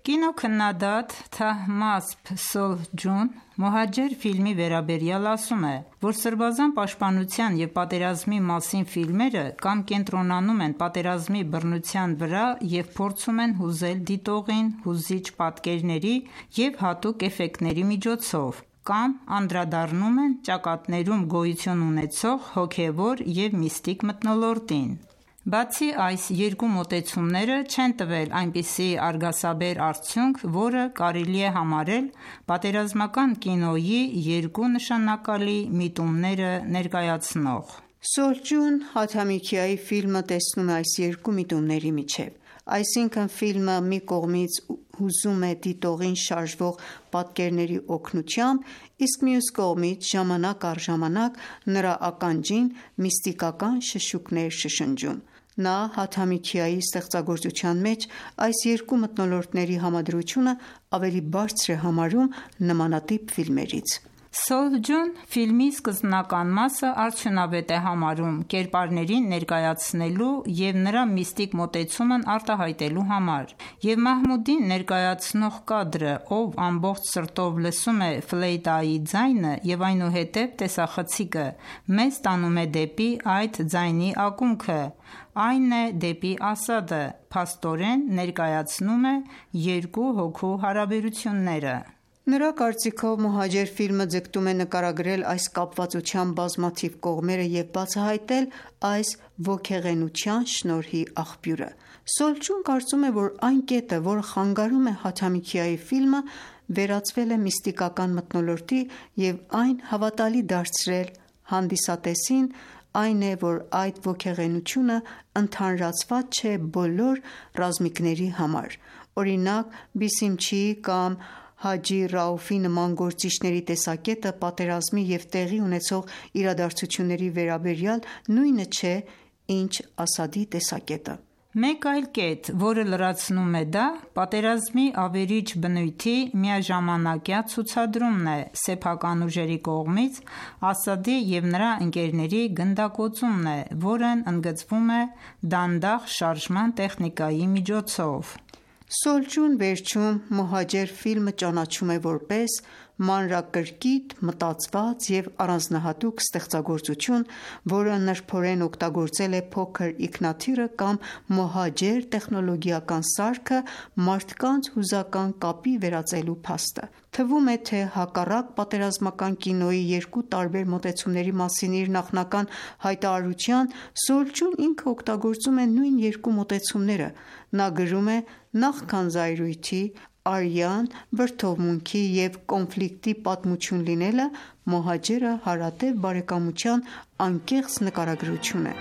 Կինոքննադատ Թահմասփ Սոլջուն «Մոհաջեր» ֆիլմի վերաբերյալ ասում է, որ սրբազան պաշտպանության և պատերազմի մասին ֆիլմերը կամ կենտրոնանում են պատերազմի բռնության վրա և փորձում են հուզել դիտողին հուզիչ պատկերների և հատուկ էֆեկտների միջոցով, կամ անդրադառնում են ճակատներում գոյություն ունեցող հոգևոր և միստիկ մթնոլորտին: Բացի այս երկու մոտեցումները չեն տվել այնպիսի արգասաբեր արդյունք, որը կարելի է համարել պատերազմական կինոյի երկու նշանակալի միտումները ներկայացնող: Սոլջուն Հաթամիքիայի ֆիլմը տեսնում է այս երկու միտումների միջև: Այսինքն ֆիլմը մի կողմից հուզում է դիտողին շարժվող պատկերների օգնությամբ, իսկ մյուս կողմից ժամանակ առ ժամանակ նրա ականջին միստիկական շշուկներ շշնջում: Նա Հաթամիքիայի ստեղծագործության մեջ այս երկու մթնոլորտների համադրությունը ավելի բարձր է համարում նմանատիպ ֆիլմերից: Սոլջուն ֆիլմի սկզբնական մասը արդյունավետ է համարում կերպարներին ներկայացնելու և նրա միստիկ մոտեցումն արտահայտելու համար, և Մահմուդին ներկայացնող կադրը, ով ամբողջ սրտով լսում է ֆլեյտայի ձայնը և այնուհետև տեսախցիկը, մեզ տանում է դեպի այդ ձայնի ակունքը, այն է դեպի Ասադը, փաստորեն ներկայացնում է երկու հոգու հարաբերությունները: Նրա կարծիքով Մոհաջեր ֆիլմը ձգտում է նկարագրել այս կապվածության բազմաթիվ կողմերը և բացահայտել այս ոգեղենության շնորհի աղբյուրը: Սոլջուն կարծում է, որ այն կետը, որը խանգարում է Հաթամիքիայի ֆիլմը վերածվել է միստիկական մթնոլորտի և այն հավատալի դարձրել հանդիսատեսին, այն է, որ այդ ոգեղենությունը ընդհանրացված չէ բոլոր ռազմիկների համար: Օրինակ Բիսիմչիի կամ Հաջի Ռաուֆի նման գործիչների տեսակետը պատերազմի և տեղի ունեցող իրադարձությունների վերաբերյալ նույնը չէ, ինչ Ասադի տեսակետը: Մեկ այլ կետ, որը լրացնում է դա, պատերազմի ավերիչ բնույթի միաժամանակյա ցուցադրումն է սեփական ուժերի կողմից Ասադի և նրա ընկերների գնդակոծումն է, որն ընդգծվում է դանդաղ շարժման տեխնիկայի միջոցով: Սոլջուն վերջում Մոհաջեր ֆիլմը ճանաչում է որպես մանրակրկիտ մտածված և առանձնահատուկ ստեղծագործություն, որը նրբորեն օգտագործել է փոքր ինքնաթիռը կամ մոհաջեր տեխնոլոգիական սարքը մարդկանց հուզական կապի վերածելու փաստը: Թվում է, թե հակառակ պատերազմական կինոյի երկու տարբեր մոտեցումների մասին իր նախնական հայտարարության, Սոլջուն ինքը օգտագործում է նույն երկու մոտեցումները: Նա գրում է. «Նախքան զայրույթի, արյան, վրդովմունքի և կոնֆլիկտի պատմություն լինելը, Մոհաջերը հարատև բարեկամության անկեղծ նկարագրություն է»: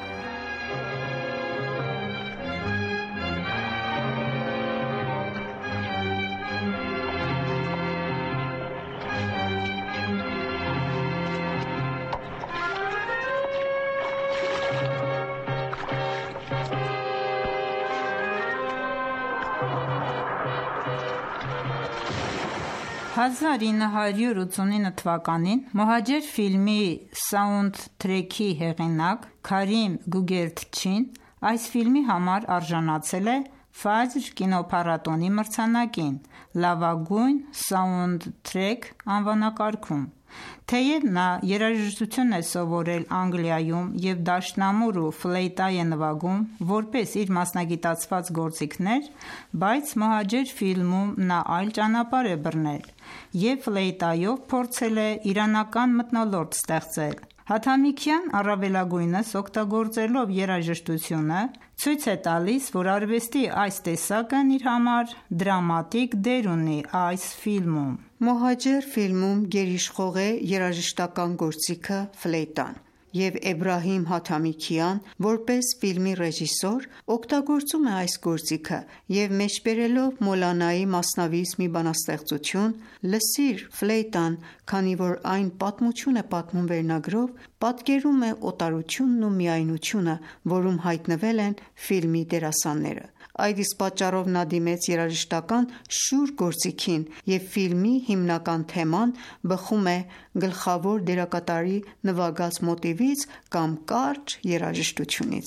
«1989 թվականին «Մոհաջեր» ֆիլմի սաունդթրեքի հեղինակ Քարիմ Գուգերտչին այս ֆիլմի համար արժանացել է «Ֆաջր» կինոփառատոնի մրցանակին «Լավագույն սաունդթրեք» անվանակարգում: Թեև նա երաժշտություն է սովորել Անգլիայում և դաշնամուր ու ֆլեյտա է նվագում որպես իր մասնագիտացված գործիքներ, բայց «Մոհաջեր» ֆիլմում նա այլ ճանապարհ է բռնել և ֆլեյտայով փորձել է իրանական մթնոլորտ ստեղծել: Հաթամիքյան առավելագույնս օգտագործելով երաժշտությունը, ցույց է տալիս, որ արվեստի այս տեսակն իր համար դրամատիկ դեր ունի այս ֆիլմում: Մոհաջեր ֆիլմում գերիշխող է երաժշտական գործիքը ֆլեյտան, և Էբրահիմ Հաթամիքյան, որպես ֆիլմի ռեժիսոր, օգտագործում է այս գործիքը և մեջբերելով Մոլանայի Մասնավիից մի բանաստեղծություն «Լսիր ֆլեյտան, քանի որ այն պատմություն է պատմում» վերնագրով, պատկերում է օտարությունն ու միայնությունը, որում հայտնվել են ֆիլմի դերասանները: Այդ իսկ պատճառով նա դիմեց երաժշտական շուռ գործիքին և ֆիլմի հիմնական թեման բխում է գլխավոր դերակատարի նվագած մոտիվից կամ կարճ երաժշտությունից: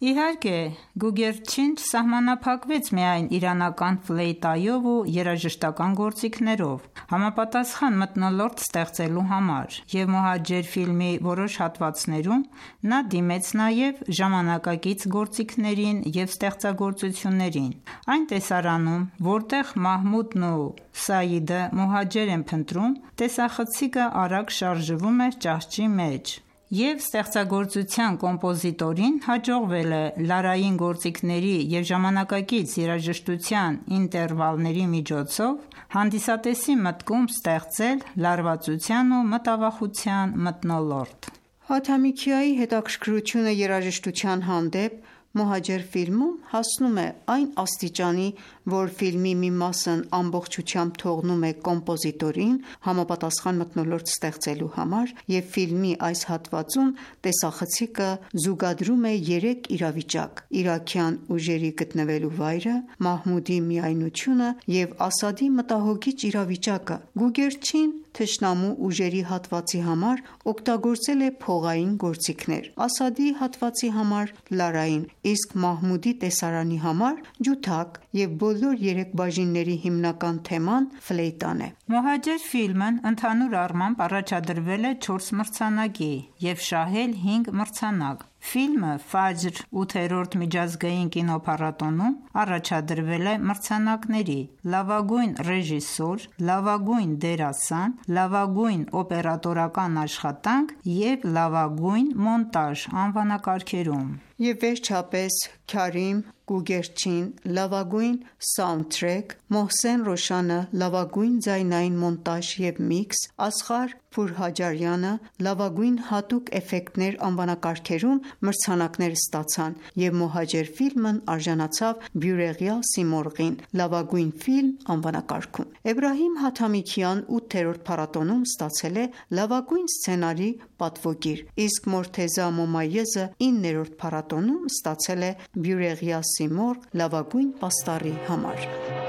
Իհարկե, Գուգերչին սահմանափակվեց միայն իրանական ֆլեյտայով ու երաժշտական գործիքներով համապատասխան մթնոլորտ ստեղծելու համար, և Մոհաջեր ֆիլմի որոշ հատվածներում նա դիմեց նաև ժամանակակից գործիքներին և ստեղծագործություններին։ Այն տեսարանում, որտեղ Մահմուդն ու Սաիդը Մոհաջեր են փնտրում, տեսախցիկը արագ շարժվում է ճահճի մեջ, և ստեղծագործության կոմպոզիտորին հաջողվել է լարային գործիքների և ժամանակակից երաժշտության ինտերվալների միջոցով հանդիսատեսի մտքում ստեղծել լարվածության ու մտավախության մթնոլորտ։ Հաթամիքիայի հետաքրքրությունը երաժշտության հանդեպ Մոհաջեր ֆիլմում հասնում է այն աստիճանի, որ ֆիլմի մի մասն ամբողջությամբ թողնում է կոմպոզիտորին համապատասխան մթնոլորտ ստեղծելու համար, և ֆիլմի այս հատվածում տեսախցիկը զուգադրում է երեք իրավիճակ՝ իրաքյան ուժերի գտնվելու վայրը, Մահմուդի միայնությունը և Ասադի մտահոգիչ իրավիճակը։ Գուգերչին թշնամու ուժերի հատվածի համար օգտագործել է փողային գործիքներ, Ասադի հատվածի համար՝ լարային, իսկ Մահմուդի տեսարանի համար՝ ջութակ, և բոլոր երեք բաժինների հիմնական թեման ֆլեյտան է։ Մոհաջեր ֆիլմն ընդհանուր առմամբ առաջադրվել է 4 մրցանակի և շահել 5 մրցանակ։ Ֆիլմը Ֆաջր 8-րդ միջազգային կինոփառատոնում առաջադրվել է մրցանակների՝ լավագույն ռեժիսոր, լավագույն դերասան, լավագույն օպերատորական աշխատանք և լավագույն մոնտաժ անվանակարգերում։ Եվ վերջապես Քարիմ Գուգերչին լավագույն սաունդթրեք, Մոհսեն Ռոշանը լավագույն ձայնային մոնտաժ և միքս, Ասղար Փուրհաջարյանը լավագույն հատուկ էֆեկտներ անվանակարգերում մրցանակներ ստացան, և Մոհաջեր ֆիլմն արժանացավ Բյուրեղյա Սիմորղին լավագույն ֆիլմ անվանակարգում։ Էբրահիմ Հաթամիքյան 8-րդ փառատոնում ստացել է լավագույն սցենարի պատվոգիր, իսկ Մորթեզա Մոմայեզը 9-րդ փառատոնում ստացել է Բյուրեղյա Սիմորղ լավագույն պաստառի համար։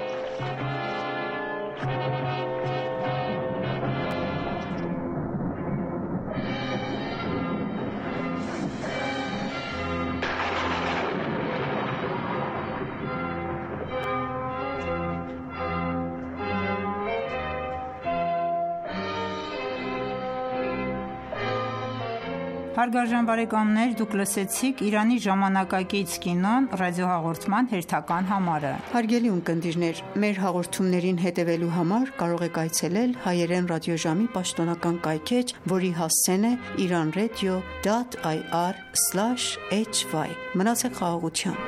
Հարգարժան բարեկամներ, դուք լսեցիք Իրանի ժամանակակից կինոն ռադիոհաղորդման հերթական համարը։ Հարգելի ունկնդիրներ, մեր հաղորդումներին հետևելու համար կարող եք այցելել հայերեն ռադիոժամի պաշտոնական կայքէջ, որի հասցեն է iranradio.ir/hy։ Մնացեք խաղաղությամբ։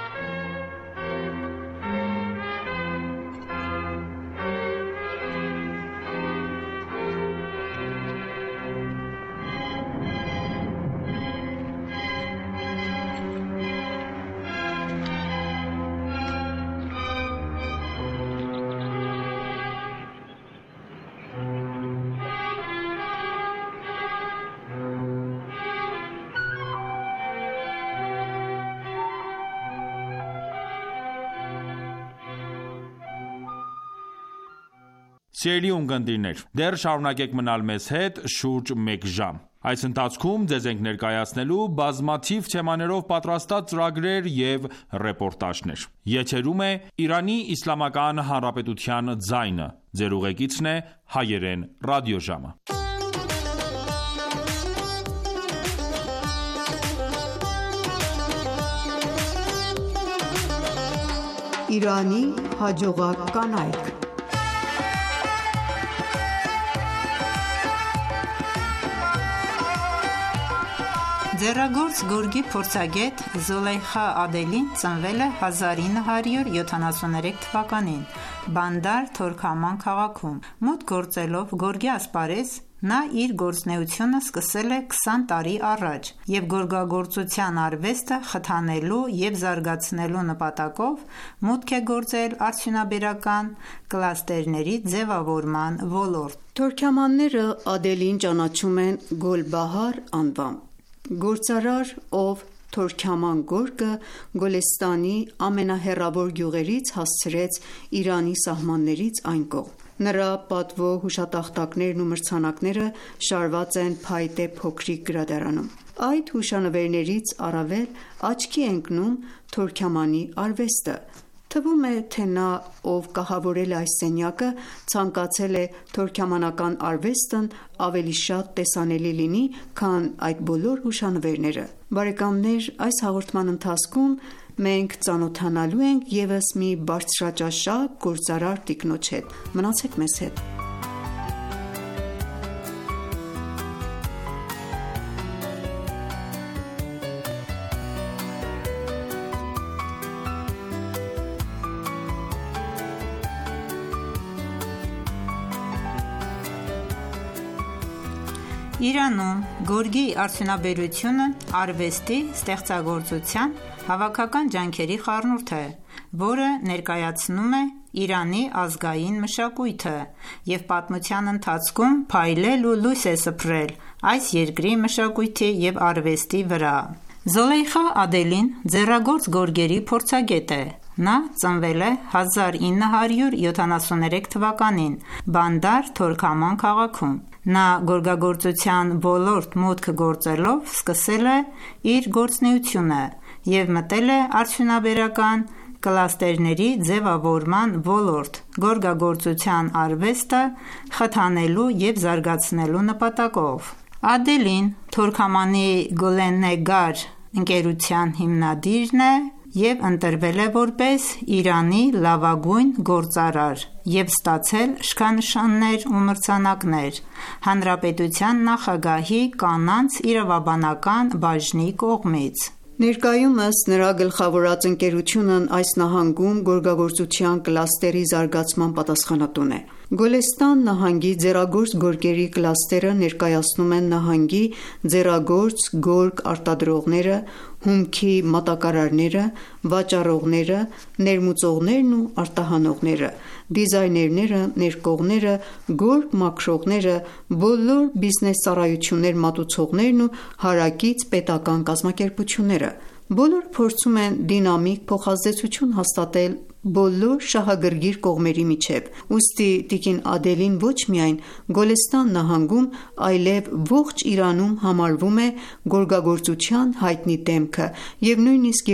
Սիրելի ունկնդիրներ, դեռ շարունակեք մնալ մեզ հետ շուրջ մեկ ժամ։ Այս ընթացքում ձեզ ենք ներկայացնելու բազմաթիվ թեմաներով պատրաստած ծրագրեր և ռեպորտաժներ։ Եթերում է Իրանի Իսլամական Հանրապետության ձայնը։ Ձեր ուղեկիցն է հայերեն ռադիոժամը։ Իրանի հաջողակ կանայք։ Ձեռագործ գորգի փորձագետ Զոլեյխա Ադելին ծնվել է 1973 թվականին Բանդար Թորքաման քաղաքում։ Մոտ գործելով գորգի ասպարեզ, նա իր գործունեությունը սկսել է 20 տարի առաջ և գորգագործության արվեստը խթանելու և զարգացնելու նպատակով մուտք է գործել արդյունաբերական կլաստերների ձևավորման ոլորտ։ Թորքամանները Ադելին ճանաչում են Գոլբահար անվամբ։ Գործարար, ով Թորքաման գորգը Գոլեստանի ամենահեռավոր գյուղերից հասցրեց Իրանի սահմաններից այն կողմ։ Նրա պատվո հուշատախտակներն ու մրցանակները շարված են փայտե փոքրիկ գրադարանում։ Այդ հուշանվերներից առավել աչքի է ընկնում Թորքամանի արվեստը։ Թվում է, թե նա, ով կահավորել է այս սենյակը, ցանկացել է թորքամանական արվեստն ավելի շատ տեսանելի լինի, քան այդ բոլոր հուշանվերները։ Բարեկամներ, այս հաղորդման ընթացքում մենք ծանոթանալու ենք ևս մի բարձրաճաշակ գործարար տիկնոջ հետ։ Մնացեք մեզ հետ։ Իրանում գորգի արդյունաբերությունը արվեստի, ստեղծագործության, հավաքական ջանքերի խառնուրդ է, որը ներկայացնում է Իրանի ազգային մշակույթը և պատմության ընթացքում փայլել ու լույս է սփռել այս երկրի մշակույթի և արվեստի վրա։ Զոլեյխա Ադելին ձեռագործ գորգերի փորձագետ է։ Նա ծնվել է 1973 թվականին Բանդար Թորքաման քաղաքում։ Նա գորգագործության ոլորտ մուտք գործելով սկսել է իր գործունեությունը և մտել է արդյունաբերական կլաստերների ձևավորման ոլորտ՝ գորգագործության արվեստը խթանելու և զարգացնելու նպատակով։ Ադելին Թորքամանի Գոլենեգար ընկերության հիմնադիրն է և ընտրվել է որպես Իրանի լավագույն գործարար և ստացել շքանշաններ ու մրցանակներ Հանրապետության նախագահի կանանց իրավաբանական բաժնի կողմից։ Ներկայումս նրա գլխավորած ընկերությունն այս նահանգում գորգագործության կլաստերի զարգացման պատասխանատուն է։ Գոլեստան նահանգի ձեռագործ գորգերի կլաստերը ներկայացնում են նահանգի ձեռագործ գորգ արտադրողները, հումքի մատակարարները, վաճառողները, ներմուծողներն ու արտահանողները, դիզայներները, ներկողները, գորգ մաքրողները, բոլոր բիզնես ծառայություններ մատուցողներն ու հարակից պետական կազմակերպությունները։ Բոլորը փորձում են դինամիկ փոխազդեցություն հաստատել բոլոր շահագրգիռ կողմերի միջև։ Ուստի տիկին Ադելին ոչ միայն Գոլեստան նահանգում, այլև ողջ Իրանում համարվում է գորգագործության հայտնի դեմքը և նույնիսկ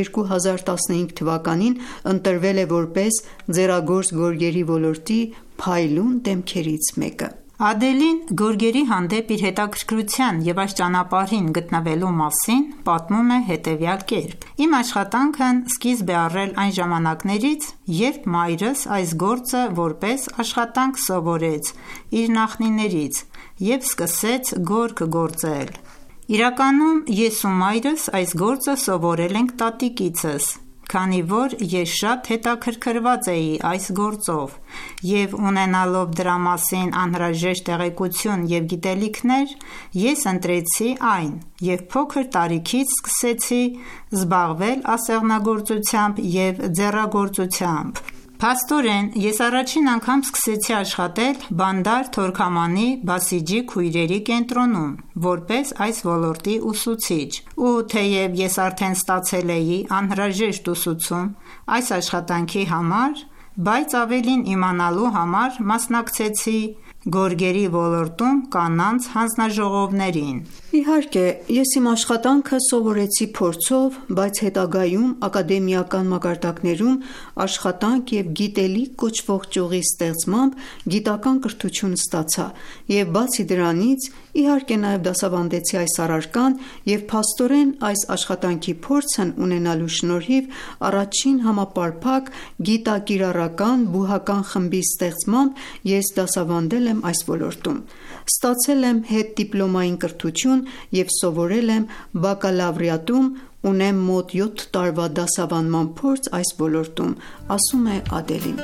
2015 թվականին ընտրվել է որպես ձեռագործ գորգերի ոլորտի փայլուն դեմքերից մեկը։ Ադելին գորգերի հանդեպ իր հետաքրքրության և այս ճանապարհին գտնվելու մասին պատմում է հետևյալ կերպ. «Իմ աշխատանքն սկիզբ է առել այն ժամանակներից, երբ մայրս այս գործը որպես աշխատանք սովորեց իր նախնիներից և սկսեց գորգ գործել։ Իրականում ես ու մայրս այս գործը սովորել ենք տատիկիցս, քանի որ ես շատ հետաքրքրված էի այս գործով և ունենալով դրա մասին անհրաժեշտ տեղեկություն և գիտելիքներ, ես ընտրեցի այն և փոքր տարիքից սկսեցի զբաղվել ասեղնագործությամբ և ձեռագործությամբ։ Փաստորեն, ես առաջին անգամ սկսեցի աշխատել Բանդար Թորքամանի Բասիջի քույրերի կենտրոնում, որպես այս ոլորտի ուսուցիչ, ու թեև ես արդեն ստացել էի անհրաժեշտ ուսուցում այս աշխատանքի համար, բայց ավելին իմանալու համար մասնակցեցի գորգերի ոլորտում կանանց հանձնաժողովներին։ Իհարկե, ես իմ աշխատանքը սովորեցի փորձով, բայց հետագայում ակադեմիական մակարդակներում աշխատանք և գիտելիք կոչվող ճյուղի ստեղծմամբ գիտական կրթություն ստացա և բացի դրանից, իհարկե նաև դասավանդեցի այս առարկան և փաստորեն այս աշխատանքի փորձն ունենալու շնորհիվ առաջին համապարփակ գիտակիրառական բուհական խմբի ստեղծմամբ ես դասավանդել եմ այս ոլորտում։ Ստացել եմ հետդիպլոմային կրթություն և սովորել եմ բակալավրիատում, ունեմ մոտ 7 տարվա դասավանդման փորձ այս ոլորտում, ասում է Ադելին։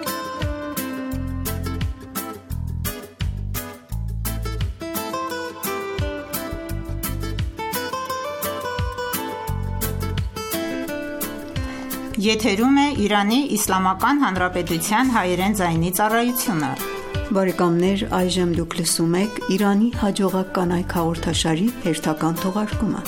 Եթերում է Իրանի Իսլամական Հանրապետության հայերեն ձայնի ծառայությունը։ Բարեկամներ, այժմ դուք լսում եք «Իրանի հաջողակ կանայք» հաղորդաշարի հերթական թողարկումը։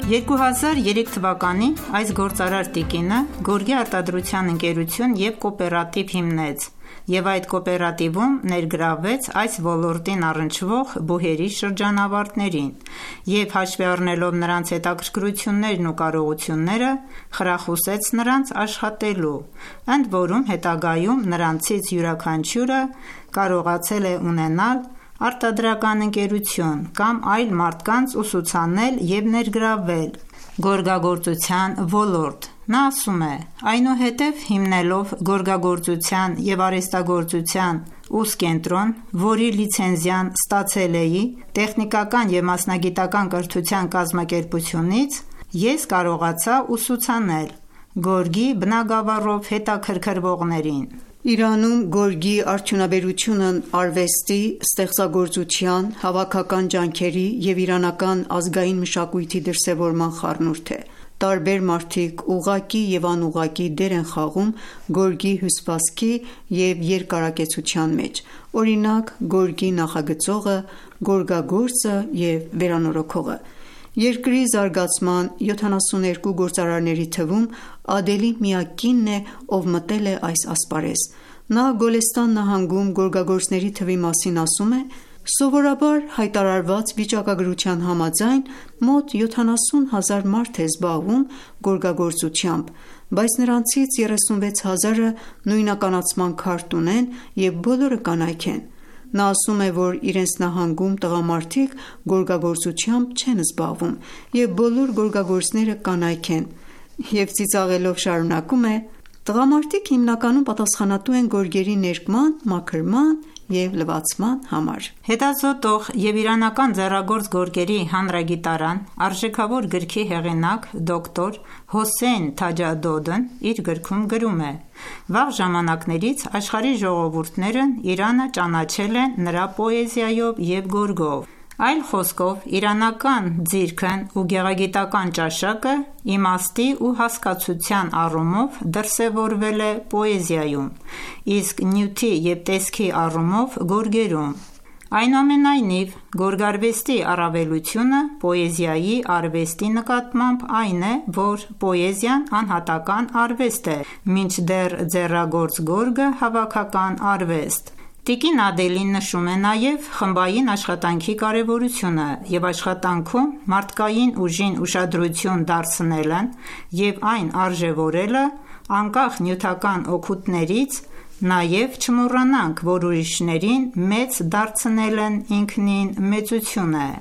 2003 թվականին այս գործարար տիկինը գորգի արտադրության ընկերություն և կոոպերատիվ հիմնեց և այդ կոոպերատիվում ներգրավվեց այս ոլորտին առնչվող բուհերի շրջանավարտներին և հաշվի առնելով նրանց հետաքրքրություններն ու կարողությունները, խրախուսեց նրանց աշխատելու, ընդ որում հետագայում նրանցից յուրաքանչյուրը կարողացել է ունենալ արտադրական ընկերություն կամ այլ մարդկանց ուսուցանել և ներգրավվել գորգագործության ոլորտ: Նա ասում է. «Այնուհետև հիմնելով գորգագործության և արհեստագործության ուսկենտրոն, որի լիցենզիան ստացել էի տեխնիկական և մասնագիտական կրթության կազմակերպությունից, ես կարողացա ուսուցանել գորգի բնագավառով հետաքրքրվողներին»: Իրանում գորգի արդյունաբերությունն արվեստի, ստեղծագործության, հավաքական ջանքերի և իրանական ազգային մշակույթի դրսևորման խառնուրդ է: Տարբեր մարդիկ ուղղակի և անուղղակի դեր են խաղում գորգի հյուսվածքի և երկարակեցության մեջ, օրինակ՝ գորգի նախագծողը, գորգագործը և վերանորոգողը: Երկրի զարգացման 72 գործարարների թվում Ադելին միակ կինն է, ով մտել է այս ասպարեզ: Նա Գոլեստան նահանգում գորգագործների թվի մասին ասում է. «Սովորաբար հայտարարված վիճակագրության համաձայն մոտ 70 հազար մարդ է զբաղվում գորգագործությամբ, բայց նրանցից 36 հազարը նույնականացման քարտ ունեն և բոլորը կանայք են»: Նա ասում է, որ իրենց նահանգում տղամարդիկ գորգագործությամբ չեն զբաղվում և բոլոր գորգագործները կանայք են և ծիծաղելով շարունակում է. «Տղամարդիկ հիմնականում պատասխանատու են գորգերի ներկման, մաքրման և լվացման համար»: Հետազոտող և իրանական ձեռագործ գորգերի հանրագիտարան, արժեքավոր գրքի հեղինակ դոկտոր Հոսեյն Թաջադոդն իր գրքում գրում է. «Վաղ ժամանակներից աշխարհի ժողովուրդներն Իրանը ճանաչել են նրա պոեզիայով և գորգով: Այլ խոսքով, իրանական ձիրքն ու գեղագիտական ճաշակը իմաստի ու հասկացության առումով դրսևորվել է պոեզիայում, իսկ նյութի և տեսքի առումով՝ գորգերում: Այնուամենայնիվ, գորգարվեստի առավելությունը պոեզիայի արվեստի նկատմամբ այն է, որ պոեզիան անհատական արվեստ է, մինչդեռ ձեռագործ գորգը հավաքական արվեստ»: Տիկին Ադելին նշում է նաև խմբային աշխատանքի կարևորությունը և աշխատանքում մարդկային ուժին ուշադրություն դարձնելն և այն արժևորելը, անկախ նյութական օգուտներից, նաև չմոռանանք, որ ուրիշներին մեծ դարձնելն ինքնին մեծություն է: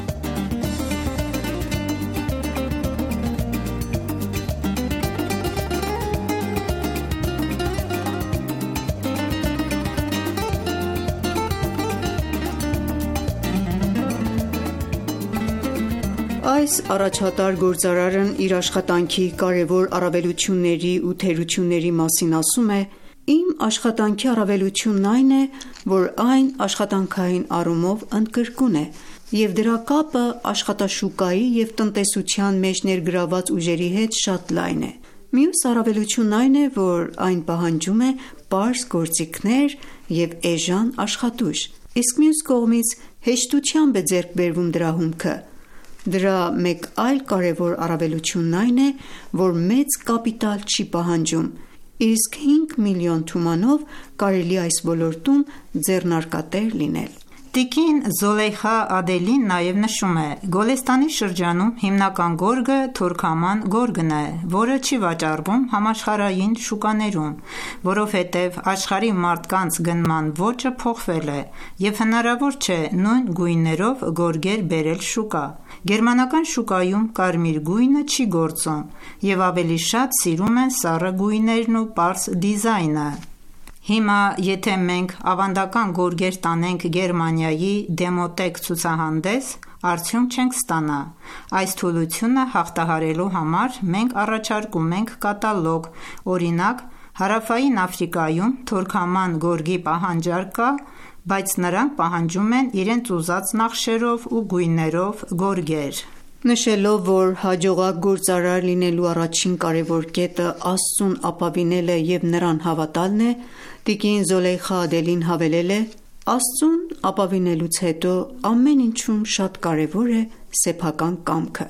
Այս առաջատար գործարարն իր աշխատանքի կարևոր առավելությունների ու թերությունների մասին ասում է. «Իմ աշխատանքի առավելությունն այն է, որ այն աշխատանքային առումով ընդգրկուն է և դրա կապը աշխատաշուկայի և տնտեսության մեջ ներգրավված ուժերի հետ շատ լայն է: Մյուս առավելությունն այն է, որ այն պահանջում է պարզ գործիքներ և էժան աշխատուժ, իսկ մյուս կողմից հեշտությամբ է ձեռք բերվում դրա հումքը: Դրա մեկ այլ կարևոր առավելությունն այն է, որ մեծ կապիտալ չի պահանջում, իսկ 5 միլիոն թումանով կարելի է այս ոլորտում ձեռնարկատեր լինել»: Տիկին Զոլեյխա Ադելին նաև նշում է. «Գոլեստանի շրջանում հիմնական գորգը թորքաման գորգն է, որը չի վաճառվում համաշխարհային շուկաներում, որովհետև աշխարհի մարդկանց գնման ոճը փոխվել է և հնարավոր չէ նույն գույներով գորգեր բերել շուկա: Գերմանական շուկայում կարմիր գույնը չի գործում և ավելի շատ սիրում են սառը գույներն ու պարզ դիզայնը: Հիմա եթե մենք ավանդական գորգեր տանենք Գերմանիայի Դեմոտեք ցուցահանդես, արդյունք չենք ստանա: Այս թուլությունը հաղթահարելու համար մենք առաջարկում ենք կատալոգ, օրինակ՝ Հարավային Աֆրիկայում թորքաման գորգի պահանջարկ կա, բայց նրանք պահանջում են իրենց ուզած նախշերով ու գույներով գորգեր»: Նշելով, որ հաջողակ գործարար լինելու առաջին կարևոր կետը Աստծուն ապավինելը և նրան հավատալն է, տիկին Զոլեյխա Ադելին հավելել է. «Աստծուն ապավինելուց հետո ամեն ինչում շատ կարևոր է սեփական կամքը: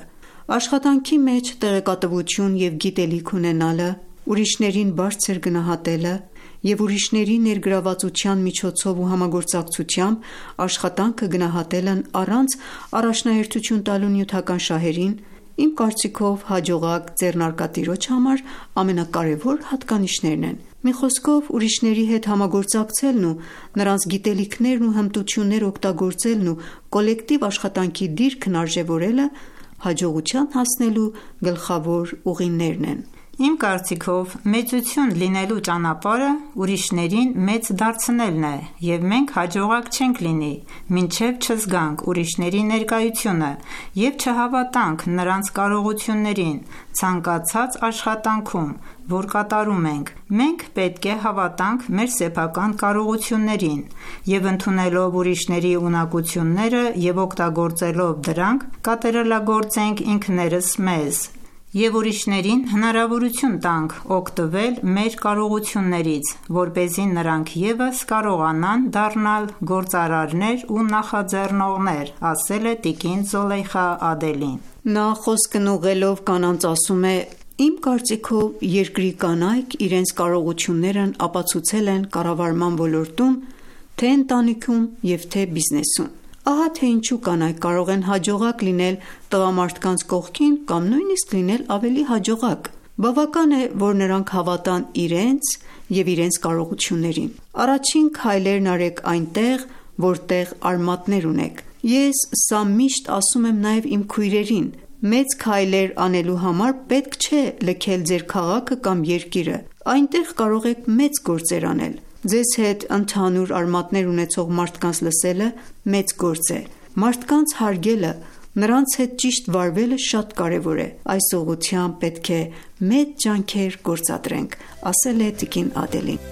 Աշխատանքի մեջ տեղեկատվություն և գիտելիք ունենալը, ուրիշներին բարձր գնահատելը և ուրիշների ներգրավվածության միջոցով ու համագործակցությամբ աշխատանքը գնահատելն առանց առաջնահերթություն տալու նյութական շահերին, իմ կարծիքով հաջողակ ձեռնարկատիրոջ համար ամենակարևոր հատկանիշներն են: Մի խոսքով, ուրիշների հետ համագործակցելն ու նրանց գիտելիքներն ու հմտությունները օգտագործելն ու կոլեկտիվ աշխատանքի դիրքն արժևորելը հաջողության հասնելու գլխավոր ուղիներն են: Իմ կարծիքով, մեծություն լինելու ճանապարհը ուրիշներին մեծ դարձնելն է, և մենք հաջողակ չենք լինի, մինչև չզգանք ուրիշների ներկայությունը և չհավատանք նրանց կարողություններին ցանկացած աշխատանքում, որ կատարում ենք: Մենք պետք է հավատանք մեր սեփական կարողություններին և ընդունելով ուրիշների ունակությունները և օգտագործելով դրանք, կատարելագործենք ինքներս մեզ և ուրիշներին հնարավորություն տանք օգտվել մեր կարողություններից, որպեսզի նրանք ևս կարողանան դառնալ գործարարներ ու նախաձեռնողներ, ասել է տիկին Զոլեյխա Ադելին: Նա խոսքն ուղղելով կանանց ասում է. «Իմ կարծիքով երկրի կանայք իրենց կարողություններն ապացուցել են կառավարման ոլորտում, թե ընտանիքում և թե բիզնեսում: Ահա թե ինչու կանայք կարող են հաջողակ լինել տղամարդկանց կողքին կամ նույնիսկ լինել ավելի հաջողակ: Բավական է, որ նրանք հավատան իրենց և իրենց կարողություններին: Առաջին քայլերն արեք այնտեղ, որտեղ արմատներ ունեք: Ես սա միշտ ասում եմ նաև իմ քույրերին: Մեծ քայլեր անելու համար պետք չէ լքել ձեր քաղաքը կամ երկիրը: Այնտեղ կարող եք մեծ գործեր անել: Ձեզ հետ ընդհանուր արմատներ ունեցող մարդկանց լսելը մեծ գործ է: Մարդկանց հարգելը, նրանց հետ ճիշտ վարվելը շատ կարևոր է: Այս ուղղությամբ պետք է մեծ ջանքեր գործադրենք», - ասել է տիկին Ադելին: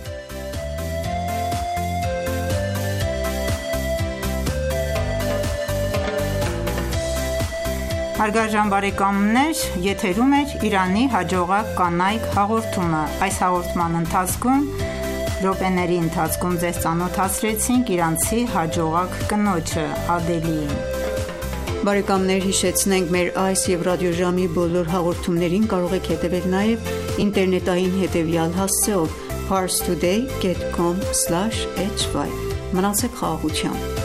Հարգարժան բարեկամներ, եթերում է «Իրանի հաջողակ կանայք» հաղորդումը: Այս հաղորդման ընթացքում րոպեների ընթացքում ձեզ ծանոթացրեցինք իրանցի հաջողակ կնոջը Ադելիին: Հիշեցնենք մեր այս և ռադիոժամի բոլոր հաղորդումներին կարող եք հետևել նաև ինտերնետային հետևյալ հասցեով parstoday.com/hy: Մնացեք խաղաղությամբ: